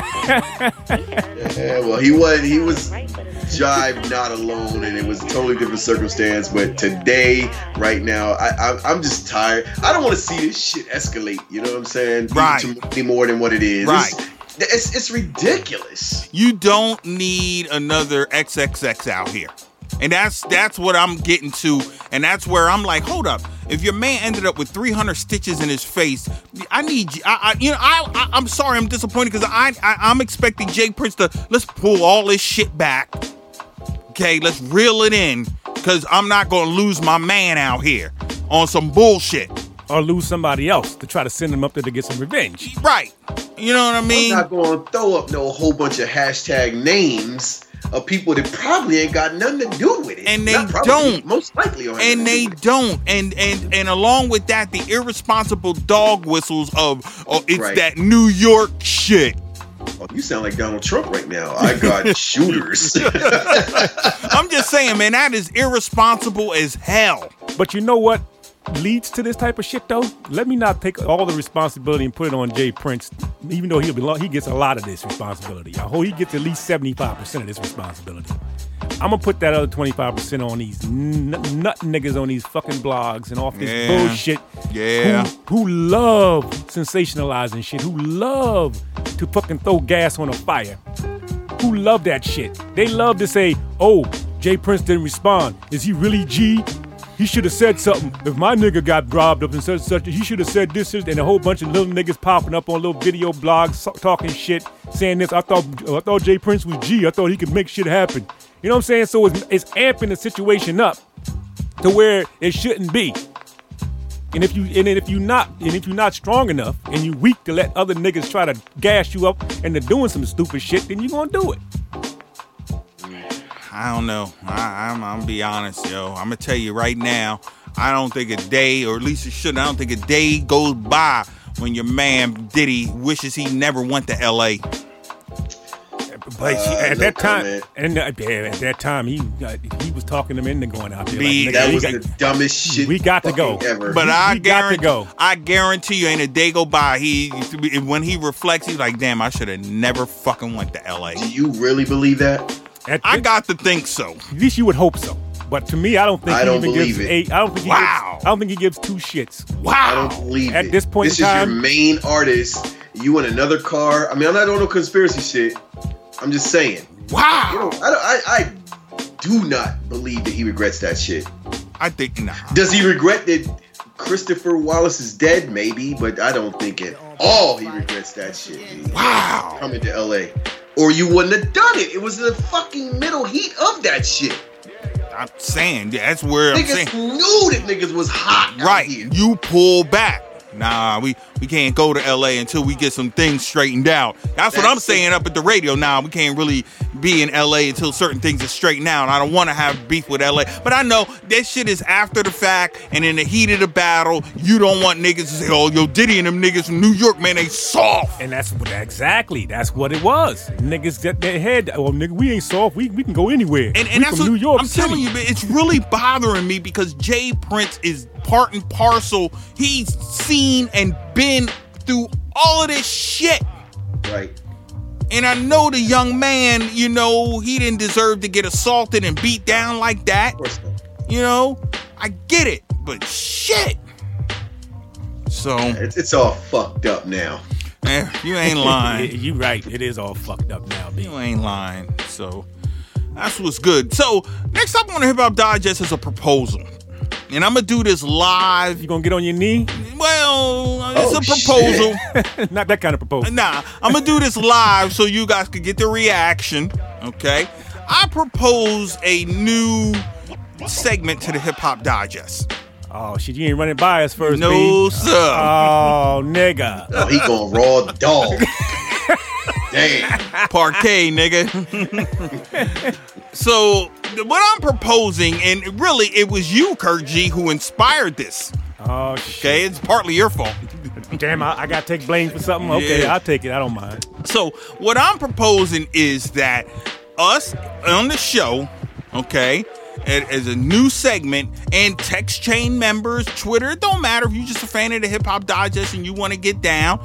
F: Yeah, well, he was jive not alone, and it was a totally different circumstance. But today, right now, I'm just tired. I don't want to see this shit escalate. You know what I'm saying?
D: Right.
F: To more than what it is.
D: Right.
F: It's ridiculous.
D: You don't need another XXX out here. And that's what I'm getting to, and that's where I'm like, hold up. If your man ended up with 300 stitches in his face, I need you. I'm sorry, I'm disappointed because I'm expecting Jay Prince to let's pull all this shit back. Okay, let's reel it in because I'm not gonna lose my man out here on some bullshit.
E: Or lose somebody else to try to send them up there to get some revenge.
D: Right. You know what I mean?
F: I'm not gonna throw up no whole bunch of hashtag names of people that probably ain't got nothing to do with it.
D: And they don't.
F: Most likely don't.
D: And they don't. And along with that, the irresponsible dog whistles of that New York shit.
F: Oh, you sound like Donald Trump right now. I got shooters.
D: I'm just saying, man, that is irresponsible as hell.
E: But you know what leads to this type of shit, though? Let me not take all the responsibility and put it on Jay Prince, even though he gets a lot of this responsibility. He gets at least 75% of this responsibility. I'm going to put that other 25% on these nut niggas on these fucking blogs and off this bullshit.
D: Yeah.
E: Who love sensationalizing shit, who love to fucking throw gas on a fire, who love that shit. They love to say, oh, Jay Prince didn't respond. Is he really G? he should have said something. If my nigga got robbed up and such, he should have said this, and a whole bunch of little niggas popping up on little video blogs talking shit, saying this. I thought Jay Prince was G. I thought he could make shit happen. You know what I'm saying? So it's amping the situation up to where it shouldn't be. And if you're not strong enough and you weak to let other niggas try to gas you up into doing some stupid shit, then you gonna do it.
D: I don't know. I'm gonna be honest, yo. I'm gonna tell you right now. I don't think a day, or at least it shouldn't. I don't think a day goes by when your man Diddy wishes he never went to L.A.
E: But at that time, he was talking them into going out there.
F: That was the dumbest shit.
E: We got to go.
F: Ever.
D: But I guarantee you, ain't a day go by. When he reflects, he's like, "Damn, I should have never fucking went to L.A."
F: Do you really believe that?
D: I got to think so.
E: At least you would hope so. But to me, I don't think
F: I don't believe it.
E: I don't think he gives two shits.
D: Wow.
F: I don't believe
E: At
F: it.
E: this point
F: this
E: in time,
F: is your main artist. You in another car. I mean, I'm not doing no conspiracy shit. I'm just saying.
D: Wow.
F: I do not believe that he regrets that shit.
D: I think nah.
F: Does he regret that Christopher Wallace is dead? Maybe, but I don't think at all he regrets that shit. Dude.
D: Wow.
F: Coming to LA. Or you wouldn't have done it. It was the fucking middle heat of that shit.
D: I'm saying that's where I'm saying.
F: Niggas knew that niggas was hot
D: Right.
F: out here.
D: You pull back. Nah, we can't go to LA until we get some things straightened out. That's what I'm saying up at the radio. Nah, we can't really be in LA until certain things are straightened out. I don't want to have beef with LA. But I know that shit is after the fact, and in the heat of the battle, you don't want niggas to say, "Oh, yo, Diddy and them niggas from New York, man, they soft."
E: And that's what it was. Niggas get their head, "Oh, nigga, we ain't soft. We can go anywhere."
D: And
E: we
D: that's
E: from
D: what
E: New York
D: I'm
E: City.
D: telling you, it's really bothering me because Jay Prince is part and parcel. He's seen and been through all of this shit.
F: Right.
D: And I know the young man, you know, he didn't deserve to get assaulted and beat down like that.
F: Of course not.
D: You know, I get it, but shit. So
F: It's all fucked up now.
D: you ain't lying.
E: You right. It is all fucked up now, B.
D: You ain't lying. So that's what's good. So next up on the Hip Hop Digest is a proposal. And I'm going to do this live.
E: You gonna get on your knee?
D: Well, it's a proposal.
E: Not that kind of proposal.
D: Nah, I'm going to do this live so you guys can get the reaction, okay? I propose a new segment to the Hip Hop Digest.
E: Oh, shit, you ain't running by us first,
D: No,
E: B.
D: sir.
E: Oh, nigga.
F: Oh, he gonna raw dog. Damn.
D: Parquet, nigga. So, what I'm proposing, and really, it was you, Kurt G, who inspired this.
E: Oh, shit.
D: Okay, it's partly your fault.
E: Damn, I gotta take blame for something? Okay,
D: Yeah.
E: I'll take it. I don't mind.
D: So, what I'm proposing is that us on the show, okay, as a new segment, and text chain members, Twitter, it don't matter if you're just a fan of the Hip Hop Digest and you want to get down,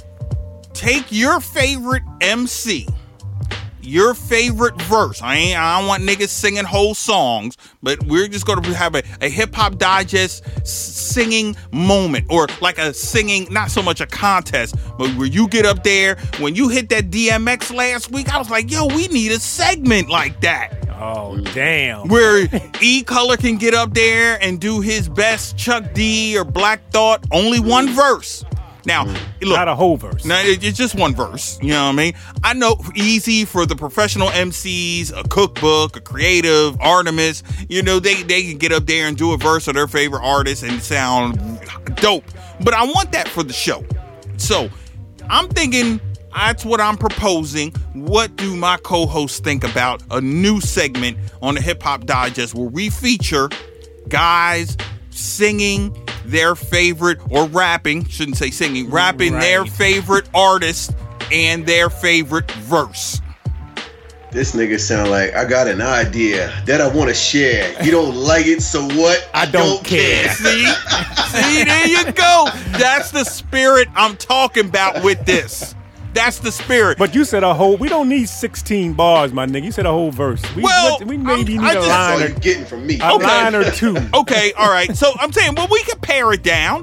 D: take your favorite MC, your favorite verse. I don't want niggas singing whole songs, but we're just going to have a Hip Hop Digest singing moment, or like a singing, not so much a contest, but where you get up there. When you hit that DMX last week, I was like, yo, we need a segment like that.
E: Oh, damn.
D: Where E-Color can get up there and do his best Chuck D or Black Thought, only one verse. Now, look.
E: Not a whole verse.
D: No, it's just one verse. You know what I mean? I know easy for the professional MCs, a cookbook, a creative, Artemis. You know, they can get up there and do a verse of their favorite artist and sound dope. But I want that for the show. So I'm thinking that's what I'm proposing. What do my co-hosts think about a new segment on the Hip Hop Digest where we feature guys singing their favorite, or rapping, shouldn't say singing, rapping their favorite artist and their favorite verse.
F: This nigga sound like, I got an idea that I want to share. You don't like it, so what?
E: I don't care.
D: See, there you go. That's the spirit I'm talking about with this. That's the spirit.
E: But you said a whole. We don't need 16 bars, my nigga. You said a whole verse. We maybe need a
F: That's
E: line
F: all
E: or
F: you getting from me.
E: a line or two.
D: Okay, all right. So I'm saying, well, we can pare it down.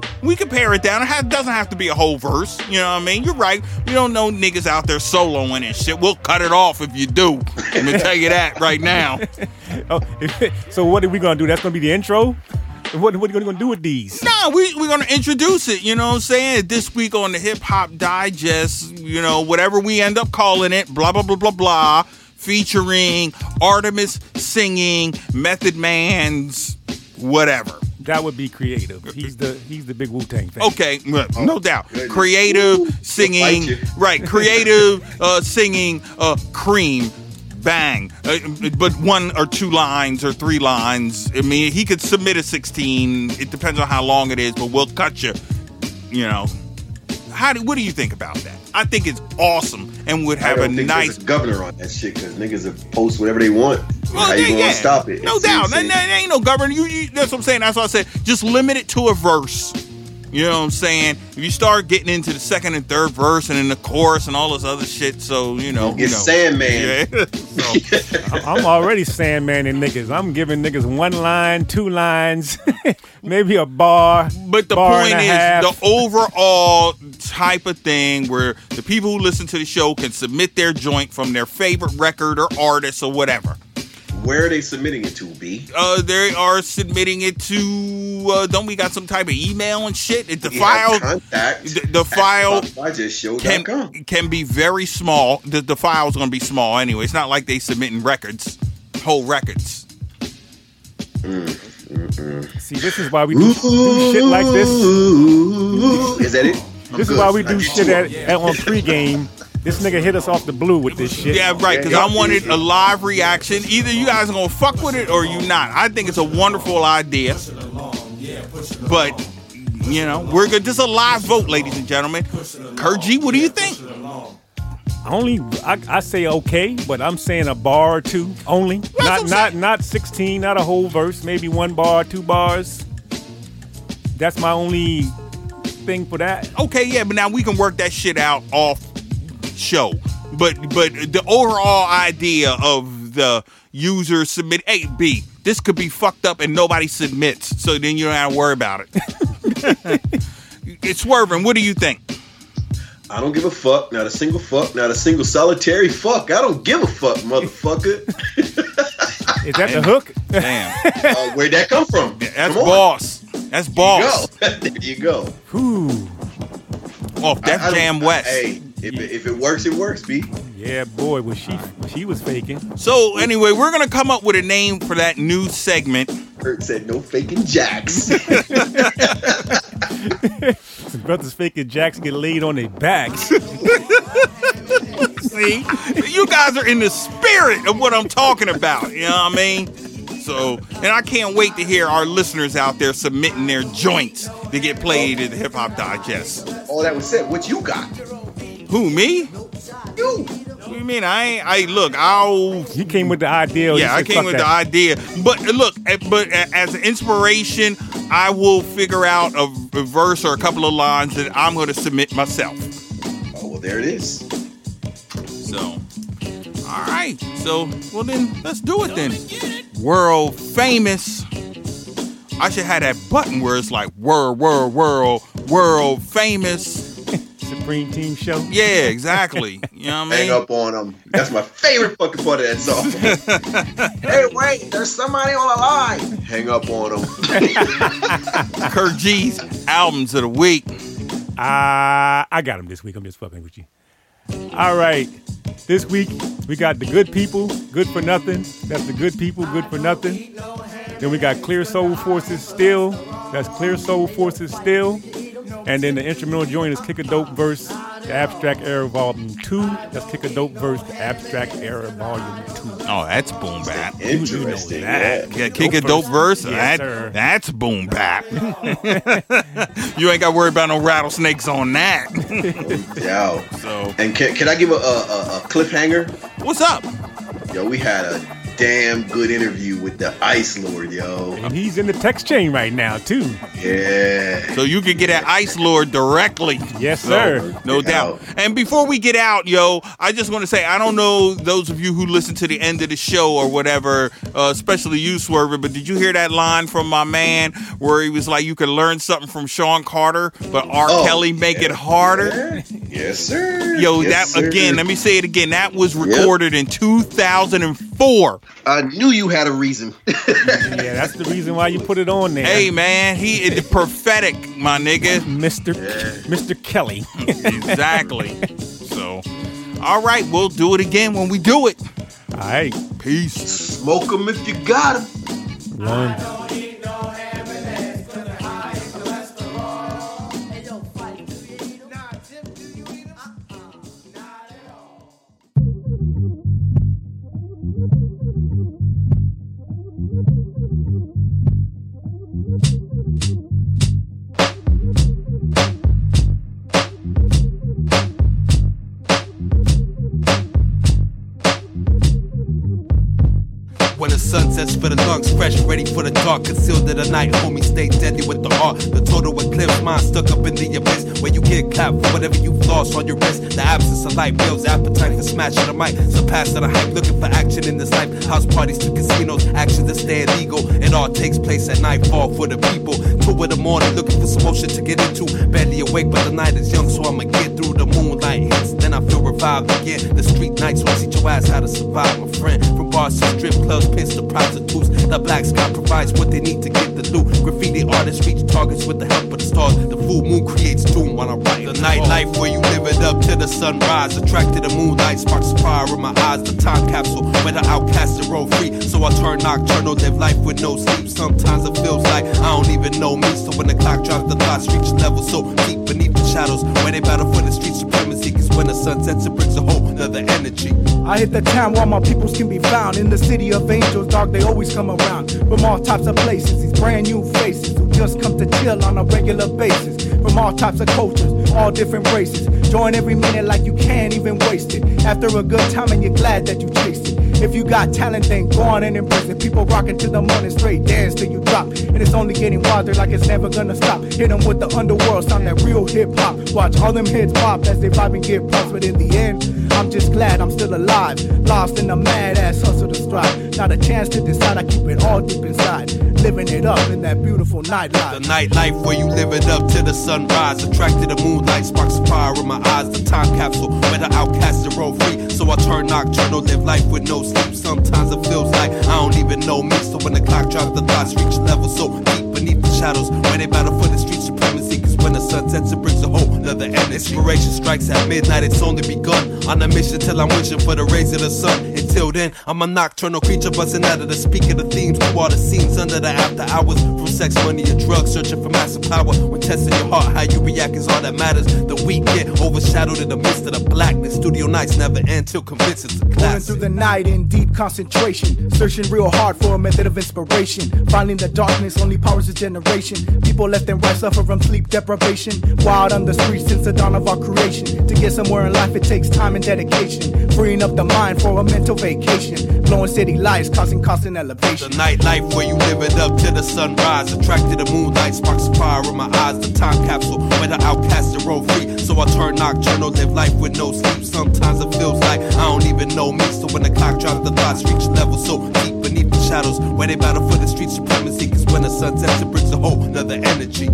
D: It doesn't have to be a whole verse. You know what I mean? You're right. We don't know niggas out there soloing and shit. We'll cut it off if you do. Let me tell you that right now.
E: Oh, so what are we gonna do? That's gonna be the intro. What are you going to do with these?
D: Nah, we're going to introduce it, you know what I'm saying? This week on the Hip Hop Digest, you know, whatever we end up calling it, blah, blah, blah, blah, blah, featuring Artemis singing, Method Man's whatever.
E: That would be creative. He's the big Wu-Tang fan.
D: Okay, no doubt. Creative singing, right, creative singing, Cream. Bang. But 1 or 2 lines or 3 lines. I mean, he could submit a 16. It depends on how long it is, but we'll cut you. You know. What do you think about that? I think it's awesome and would have a nice
F: governor on that shit because niggas will post whatever they want.
D: Well,
F: how you gonna stop it?
D: No doubt. There ain't no governor. That's what I'm saying. That's what I said. Just limit it to a verse. You know what I'm saying? If you start getting into the second and third verse and in the chorus and all this other shit, so
F: it's Sandman.
D: Yeah. So.
E: I'm already Sandman-ing niggas. I'm giving niggas 1 line, 2 lines, maybe a bar.
D: But the
E: bar
D: point is the overall type of thing where the people who listen to the show can submit their joint from their favorite record or artist or whatever.
F: Where are they submitting it to, B?
D: They are submitting it to. Don't we got some type of email and shit? The file. The file can be very small. The file's gonna be small anyway. It's not like they submitting records, whole records.
E: See, this is why we do shit like this.
F: Is that it?
E: This is why we do shit on pregame. This nigga hit us off the blue with this shit.
D: Yeah, right, because I wanted a live reaction. Either you guys are going to fuck with it or you not. I think it's a wonderful idea. But, we're good. This is a live vote, ladies and gentlemen. Kurt G, what do you think?
E: I say okay, but I'm saying a bar or 2 only. Not 16, not a whole verse. Maybe 1 bar, 2 bars. That's my only thing for that.
D: Okay, yeah, but now we can work that shit out off show, but the overall idea of the user submit B, this could be fucked up and nobody submits, so then you don't have to worry about it. It's Swerving. What do you think?
F: I don't give a fuck. Not a single fuck. Not a single solitary fuck. I don't give a fuck, motherfucker.
E: Is that the hook?
D: Damn.
F: Where'd that come from?
D: That's boss. That's boss.
F: There you go.
E: Ooh.
D: Off Def Jam West.
F: Hey, if it works, it works, B.
E: Yeah, boy, she was faking.
D: So anyway, we're gonna come up with a name for that new segment.
F: Kurt said no faking jacks.
E: Brothers faking jacks get laid on their backs.
D: See, you guys are in the spirit of what I'm talking about. You know what I mean? So, and I can't wait to hear our listeners out there submitting their joints to get played in the Hip Hop Digest.
F: All that was said. What you got?
D: Who, me?
F: You.
D: What do you mean?
E: He came with the idea.
D: Yeah, I came with the idea. But look, as an inspiration, I will figure out a verse or a couple of lines that I'm going to submit myself.
F: Oh, well, there it is.
D: So, all right. So, well then, let's do it then. World famous. I should have that button where it's like world famous.
E: Supreme Team Show.
D: Yeah, exactly. You know what I mean?
F: Hang up on them. That's my favorite fucking part of that song. Hey, wait, there's somebody on the line. Hang up on them.
D: Kurt G's albums of the week.
E: I got him this week. I'm just fucking with you. All right. This week, we got The Good People, Good for Nothing. That's The Good People, Good for Nothing. Then we got Clear Soul Forces Still. That's Clear Soul Forces Still. And then the instrumental joint is Kick a Dope Verse, The Abstract Era Volume 2. That's Kick a Dope Verse, The Abstract Era Volume 2.
D: Oh, that's boom bap.
F: Interesting.
D: Yeah, Kick a Dope Verse.
E: Yes,
D: that's boom bap. You ain't got to worry about no rattlesnakes on that.
F: Yo.
D: So,
F: and can I give a cliffhanger?
D: What's up?
F: Yo, we had a damn good interview with the Ice Lord, yo.
E: And he's in the text chain right now, too.
F: Yeah.
D: So you can get at Ice Lord directly.
E: Yes, sir.
D: No doubt. And before we get out, yo, I just want to say, I don't know those of you who listen to the end of the show or whatever, especially you, Swerver, but did you hear that line from my man where he was like, you can learn something from Sean Carter, but R. Kelly make it harder?
F: Yes, sir.
D: Yo,
F: yes,
D: that
F: sir.
D: Again, let me say it again. That was recorded in 2004. 4.
F: I knew you had a reason.
E: Yeah, that's the reason why you put it on there.
D: Hey, man, he is prophetic, my nigga.
E: Mr. Kelly.
D: Exactly. So, all right, we'll do it again when we do it.
E: All right.
D: Peace.
F: Smoke 'em if you got 'em.
E: One.
G: When the sun sets for the lungs, fresh, ready for the dark, concealed in the night, homie, stay deadly with the heart. The total eclipse, mind stuck up in the abyss, where you get clapped for whatever you've lost on your wrist. The absence of light builds appetite for smashing the mic, surpassing the hype, looking for action in this life. House parties to casinos, actions that stay illegal. It all takes place at nightfall for the people. 2 in the morning, looking for some motion to get into. Barely awake, but the night is young, so I'ma get through. The moonlight hits, then I feel revived again. The street nights will teach your ass how to survive, my friend. From bars to strip clubs, pins to prostitutes, the black sky provides what they need to get the loot. Graffiti artists reach targets with the help of the stars. The full moon creates doom while I write. The nightlife where you live it up to the sunrise. Attracted to moonlight, sparks of fire in my eyes. The time capsule where the outcasts are roll free. So I turn nocturnal, live life with no sleep. Sometimes it feels like I don't even know me. So when the clock drops, the thoughts reach level so deep beneath the shadows, where they battle for the street supremacy. Cause when the sun sets, it brings a whole nother energy.
H: I hit the town where my peoples can be found. In the city of angels, dog, they always come around. From all types of places, these brand new faces who just come to chill on a regular basis. From all types of cultures, all different races. Join every minute like you can't even waste it. After a good time and you're glad that you chased it. If you got talent, then go on and embrace it. People rocking to the morning straight, dance till you drop. And it's only getting wilder like it's never gonna stop. Hit them with the underworld, sound that real hip hop. Watch all them heads pop as they vibe and get props. But in the end, I'm just glad I'm still alive. Lost in the mad ass hustle to strive. Not a chance to decide, I keep it all deep inside. Living it up in that beautiful nightlife.
G: The nightlife where you live it up to the sunrise. Attracted to moonlight, sparks of fire in my eyes. The time capsule where the outcasts are roll free. So I turn nocturnal, live life with no sleep. Sometimes it feels like I don't even know me. So when the clock drops, the thoughts reach level so deep beneath the shadows, where they battle for the street supremacy. Cause when the sun sets, it brings a whole nother energy. Inspiration strikes at midnight, it's only begun. On a mission till I'm wishing for the rays of the sun. Until then, I'm a nocturnal creature buzzing out of the speaker. The themes through all the scenes under the after hours. From sex, money, and drugs, searching for massive power. When testing your heart, how you react is all that matters. The weak get overshadowed in the midst of the blackness. Studio nights never end till convinced it's a
H: Going
G: classic.
H: through the night in deep concentration, searching real hard for a method of inspiration. Finding the darkness only powers a generation. People left and right suffer from sleep deprivation. Wild on the streets since the dawn of our creation. To get somewhere in life, it takes time and dedication. Freeing up the mind for a mental vacation. Blowing city lights, causing constant elevation.
G: The nightlife where you live it up to the sunrise. Attracted to moonlight, sparks of fire in my eyes. The time capsule where the outcasts are roll free. So I turn nocturnal, live life with no sleep. Sometimes it feels like I don't even know me. So when the clock drops, the thoughts reach level so deep beneath the shadows, where they battle for the street supremacy. Cause when the sun sets, it brings a whole nother energy.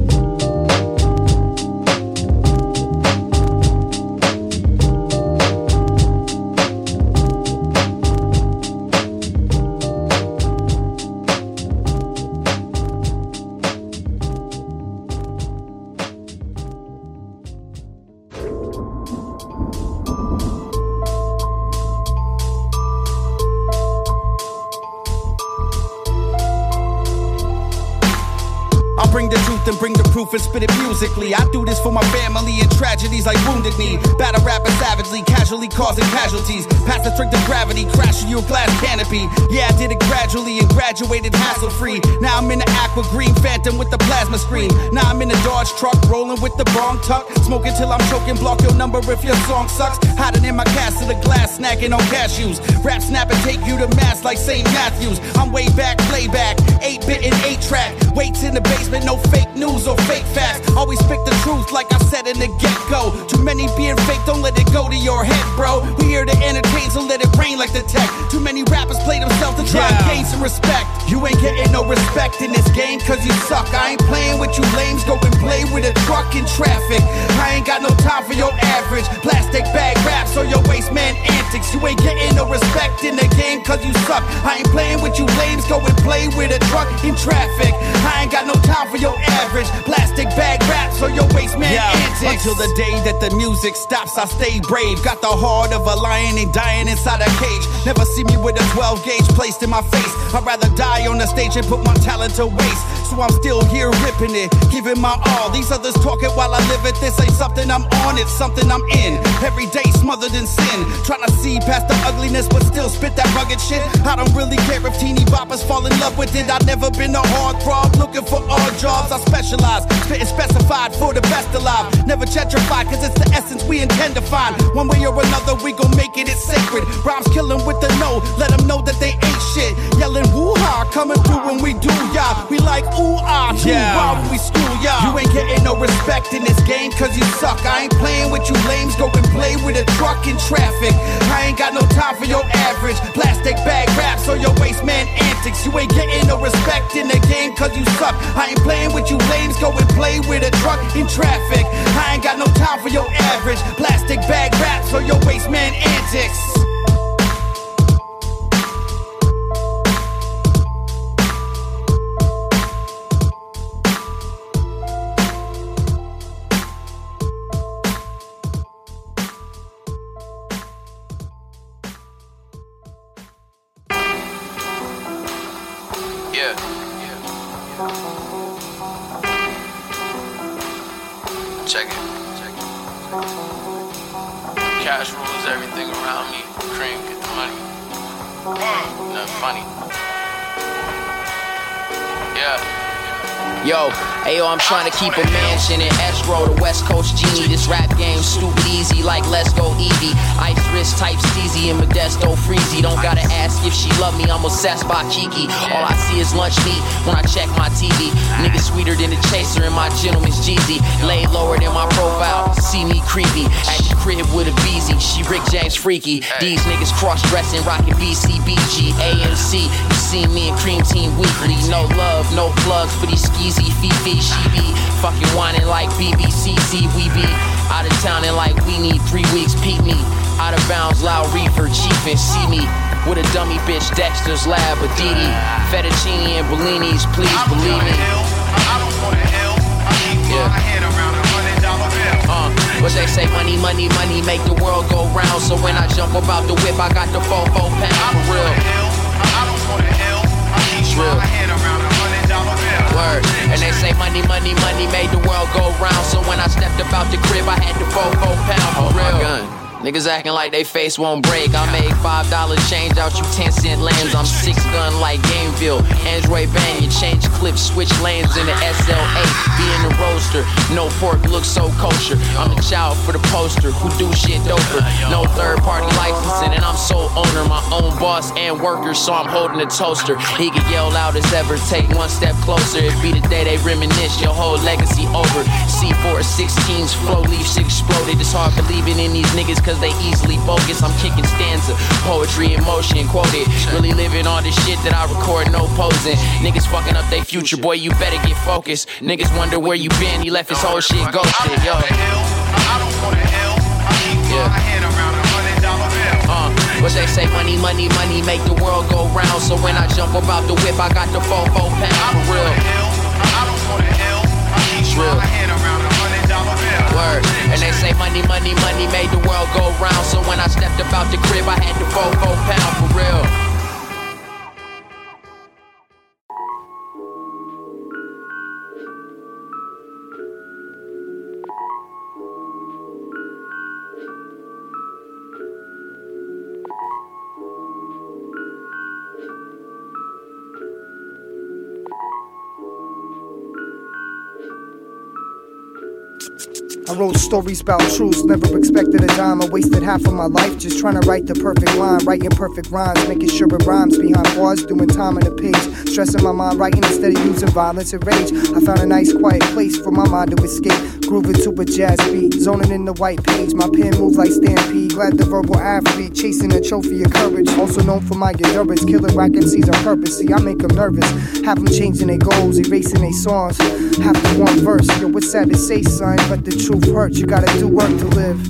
I: Bring the truth and bring the proof and spit it musically. I do this for my family and tragedies like Wounded Knee. Battle rapping savagely, casually causing casualties. Past the strength of gravity, crashing your glass canopy. Yeah, I did it gradually and graduated hassle-free. Now I'm in the aqua green phantom with the plasma screen. Now I'm in a Dodge truck rolling with the bong tuck. Smoking till I'm choking, block your number if your song sucks. Hiding in my castle of glass, snacking on cashews. Rap snap and take you to mass like St. Matthews. I'm way back, playback, 8-bit and 8-track. Weights in the basement, no fake fake news or fake facts. Always speak the truth like I said in the get-go. Too many being fake, don't let it go to your head, bro. We here to entertain, so let it rain like the tech. Too many rappers play themselves to try and gain some respect. You ain't getting no respect in this game cause you suck. I ain't playing with you lames, go and play with a truck in traffic. I ain't got no time for your average plastic bag raps or your waste man antics. You ain't getting no respect in the game cause you suck. I ain't playing with you lames, go and play with a truck in traffic. I ain't got no time for your average plastic bag raps or your waste man antics. Until the day that the music stops, I stay brave. Got the heart of a lion and dying inside a cage. Never see me with a 12 gauge placed in my face. I'd rather die on the stage and put my talent to waste. So I'm still here ripping it, giving my all. These others talking while I live it. This ain't something I'm on, it's something I'm in. Every day smothered in sin, trying to see past the ugliness but still spit that rugged shit. I don't really care if teeny boppers fall in love with it. I've never been a heartthrob looking for odd jobs. I specialize, spitting specified for the best alive. Never gentrified cause it's the essence we intend to find. One way or another we gon' make it, it's sacred. Rhymes killing with the no, let them know that they ain't shit. Yelling woo-ha, coming through when we do ya. We like ooh-ah, too-wah when we screw ya. You ain't getting no respect in this game cause you suck. I ain't playing with you lames, go and play with a truck in traffic. I ain't got no time for your average plastic bag raps or your waste man antics. You ain't getting no respect in the game cause you suck. I ain't playing with you lames, go and play with a truck in traffic. I ain't got no time for your average plastic bag raps or your waste man antics.
J: Check it. Cash rules everything around me. Cream, get the money. Nothing funny. Yeah.
K: Yo, ayo, I'm trying to keep a mansion in escrow. The West Coast genie, this rap game stupid easy like Let's Go Easy. Ice wrist type Steezy and Modesto Freezy. Don't gotta ask if she love me, I'm obsessed by Kiki. All I see is lunch meat when I check my TV. Nigga sweeter than the chaser in my gentleman's Jeezy. Laid lower than my profile, see me creepy. At the crib with a Beezy, she Rick James freaky. These niggas cross-dressing, rockin' BCBG, AMC. You see me and Cream Team weekly. No love, no plugs for these skeezy Fifi. She be fucking whining like BBCC. We be out of town and like we need 3 weeks. Peep me, out of bounds, loud reefer, chiefin'. See me with a dummy bitch, Dexter's Lab, a Didi. Fettuccine and Bellinis, please believe me.
J: I don't want to hell. I keep my head around $100 bill.
K: But they say money, money, money make the world go round. So when I jump about the whip, I got the 4 pound for real.
J: I don't want to hell. I keep my head around $100 bill.
K: Word. And they say money, money, money made the world go round. So when I stepped about the crib, I had the 4 pound for real. Niggas acting like they face won't break. I make $5 change out you 10-cent lambs. I'm 6 gun like Gameville. Android bang, you change clips, switch lanes in the SLA. Be in the roaster, no pork looks so kosher. I'm the child for the poster who do shit doper. No third party licensing and I'm sole owner. My own boss and worker, so I'm holding a toaster. He can yell loud as ever, take 1 step closer. It be the day they reminisce, your whole legacy over. C4 16s, flow leaves exploded. It's hard believing in these niggas cause they easily bogus. I'm kicking stanza, poetry in motion, quoted. Really living all this shit that I record, no posing. Niggas fucking up they future, boy, you better get focused. Niggas wonder where you been, he left his whole shit ghosted, yo.
J: I don't want to hell. I keep my head around $100 bill.
K: But they say money, money, money make the world go round. So when I jump about the whip, I got the 4 pound for real.
J: I don't want to hell. I keep my head around $100 bill.
K: Word. And they say money, money, money made the world go round. So when I stepped about the crib, I had the 4 pound for real.
H: I wrote stories about truths, never expected a dime. I wasted half of my life just trying to write the perfect line, writing perfect rhymes, making sure it rhymes behind bars, doing time on the page, stressing my mind, writing instead of using violence and rage. I found a nice quiet place for my mind to escape, grooving to a jazz beat, zoning in the white page. My pen moves like Stampede, glad the verbal athlete, chasing a trophy of courage. Also known for my endurance, killing whack MCs on purpose. See, I make them nervous, have them changing their goals, erasing their songs. Half the one verse, yo, it's sad to say, son, but the truth hurts. You gotta do work to live.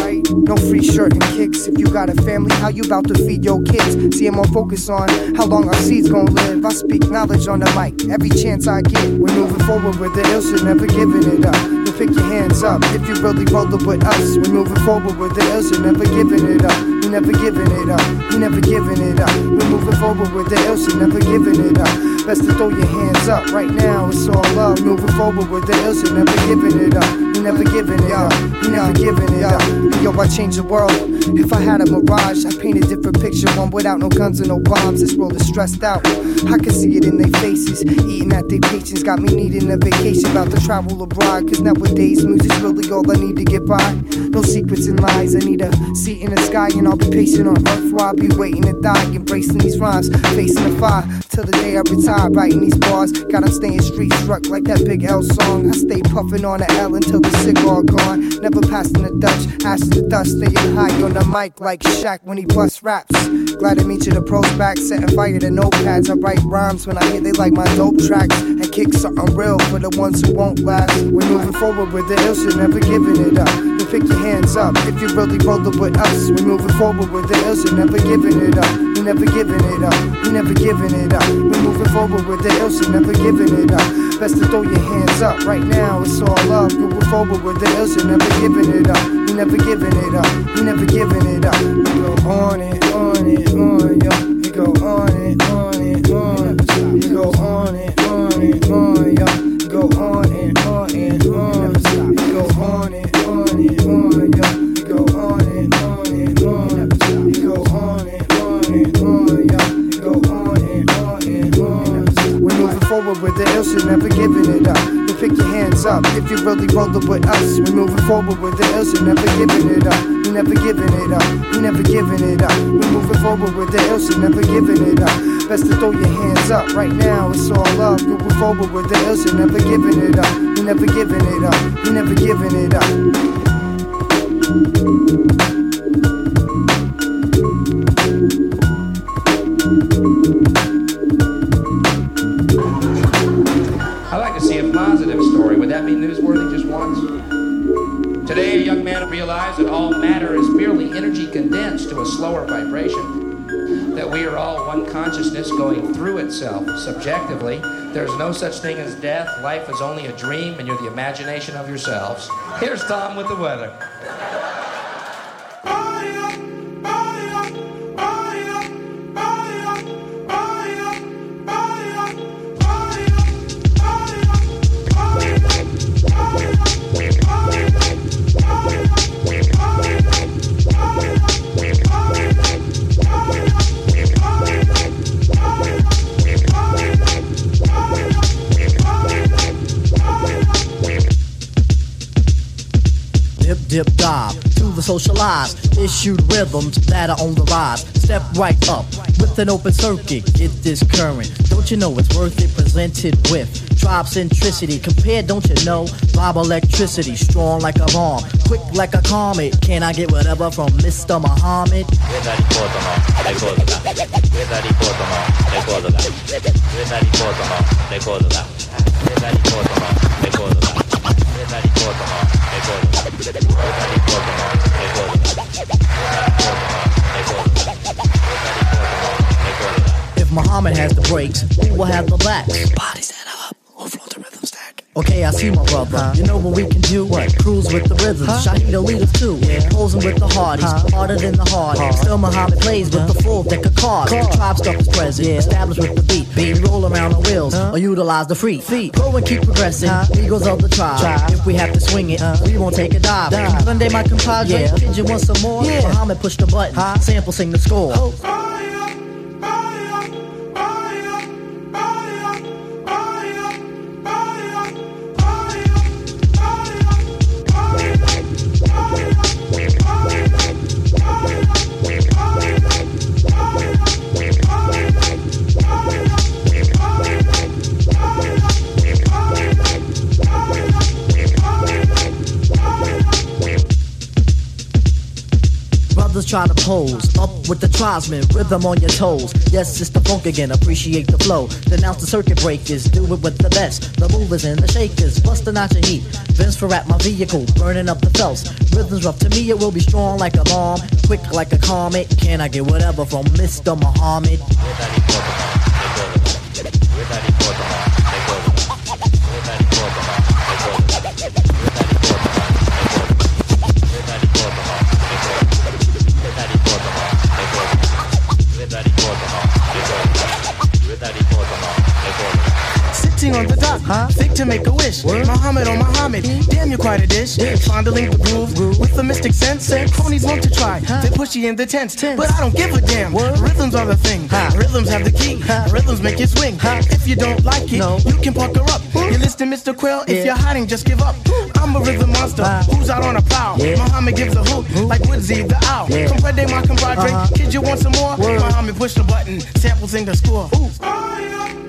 H: No free shirt and kicks. If you got a family, how you about to feed your kids? See, I'm more focused on how long our seeds gon' live. I speak knowledge on the mic every chance I get. We're moving forward with the ill shit, never giving it up. You pick your hands up if you really rollin' with us. We're moving forward with the ill shit, never giving it up. You never giving it up. You never giving it up. We're moving forward with the ill shit, never giving it up. Best to throw your hands up right now. It's all love. Moving forward with the ill shit, never giving it up. You never giving it up. You never giving it up. Yo, I change the world. If I had a mirage, I'd paint a different picture, one without no guns and no bombs. This world is stressed out. I can see it in their faces, eating at their patience. Got me needing a vacation, about to travel abroad. Cause nowadays, music's really all I need to get by. No secrets and lies, I need a seat in the sky. And I'll be patient on earth while I'll be waiting to die. Embracing these rhymes, facing the fire till the day I retire. Writing these bars, got them staying street struck like that Big L song. I stay puffing on the L until the cigar gone. Never passing the Dutch, ashes the dust. Staying high on the mic like Shaq when he bust raps. Glad to meet you, the pros back, setting fire to notepads. I write rhymes when I hear they like my dope tracks, and kick something real for the ones who won't last. We're moving forward with the ill shit, never giving it up. You pick your hands up if you really rollin' with us. We're moving forward with the ill shit, never giving it up. You never giving it up. You never giving it up. We're moving forward with the ill shit, never giving it up. Best to throw your hands up right now. It's all love. Moving forward with the ill shit, never giving it up. You never giving it up. You never giving it up. You go on and on and on, yo. You go on and on and on. You go on and on and on, yo. You go on and on and on. You go on and on and on, yo. You go on and on and on. You go on and on and on, yo. You go on and on and on. We're moving forward with the ill shit, never giving it up. You pick your hands up if you really rollin' with us. We're moving forward with the ill shit, never giving it up. You never giving it up. You never giving it up. We're moving forward with the ill shit, never giving it up. Best to throw your hands up right now. It's all love. Moving forward with the ill shit, never giving it up. You never giving it up. You never giving it up.
L: I like to see a positive story. Would that be newsworthy just once? Today, a young man realized that all matter is merely energy condensed to a slower vibration, that we are all one consciousness going through itself subjectively. There's no such thing as death. Life is only a dream, and you're the imagination of yourselves. Here's Tom with the weather.
M: Dip dive to the socialized, issued rhythms that are on the rise. Step right up with an open circuit, get this current. Don't you know it's worth it? Presented with tribe centricity. Compared, don't you know? Vibe electricity, strong like a bomb, quick like a comet. Can I get whatever from Mr. Muhammad? If Muhammad has the brakes, we will have the backs. Bodies that are up, we'll float the rhythm stack. Okay, I see my brother. You know what we can do? What? Cruise with the rhythms. Shahida leaders too. Posing with the hardies, harder than the hard. Still Muhammad plays with the full deck of cards. Tribe stuff is present, established with the beat. We roll around the wheels or utilize the free feet. Go and keep progressing. Eagles of the tribe. If we have to swing it, we won't take a dive. Sunday my compadre, Pigeon wants some more. Muhammad push the button, sample sing the score. pose. Up with the tribesmen, rhythm on your toes. Yes, it's the funk again, appreciate the flow. Denounce the circuit breakers, do it with the best. The movers and the shakers, bustin' out your heat. Vince for at my vehicle, burning up the felts. Rhythms rough, to me it will be strong like a bomb. Quick like a comet, can I get whatever from Mr. Muhammad?
N: Sitting on the dock, thick to make a wish. Muhammad on Muhammad, damn you're quite a dish. Fondling the groove with the mystic sense. Cronies want to try, they're pushy in the tense. But I don't give a damn, rhythms are the thing. Rhythms have the key, rhythms make you swing. If you don't like it, you can pucker up. You listen, Mr. Quill, if you're hiding, just give up. I'm a rhythm monster, who's out on a prowl. Muhammad gives a hoot, like Woodsy the owl. Comprende my compadre, kid you want some more? Muhammad push the button, samples in the score. Ooh.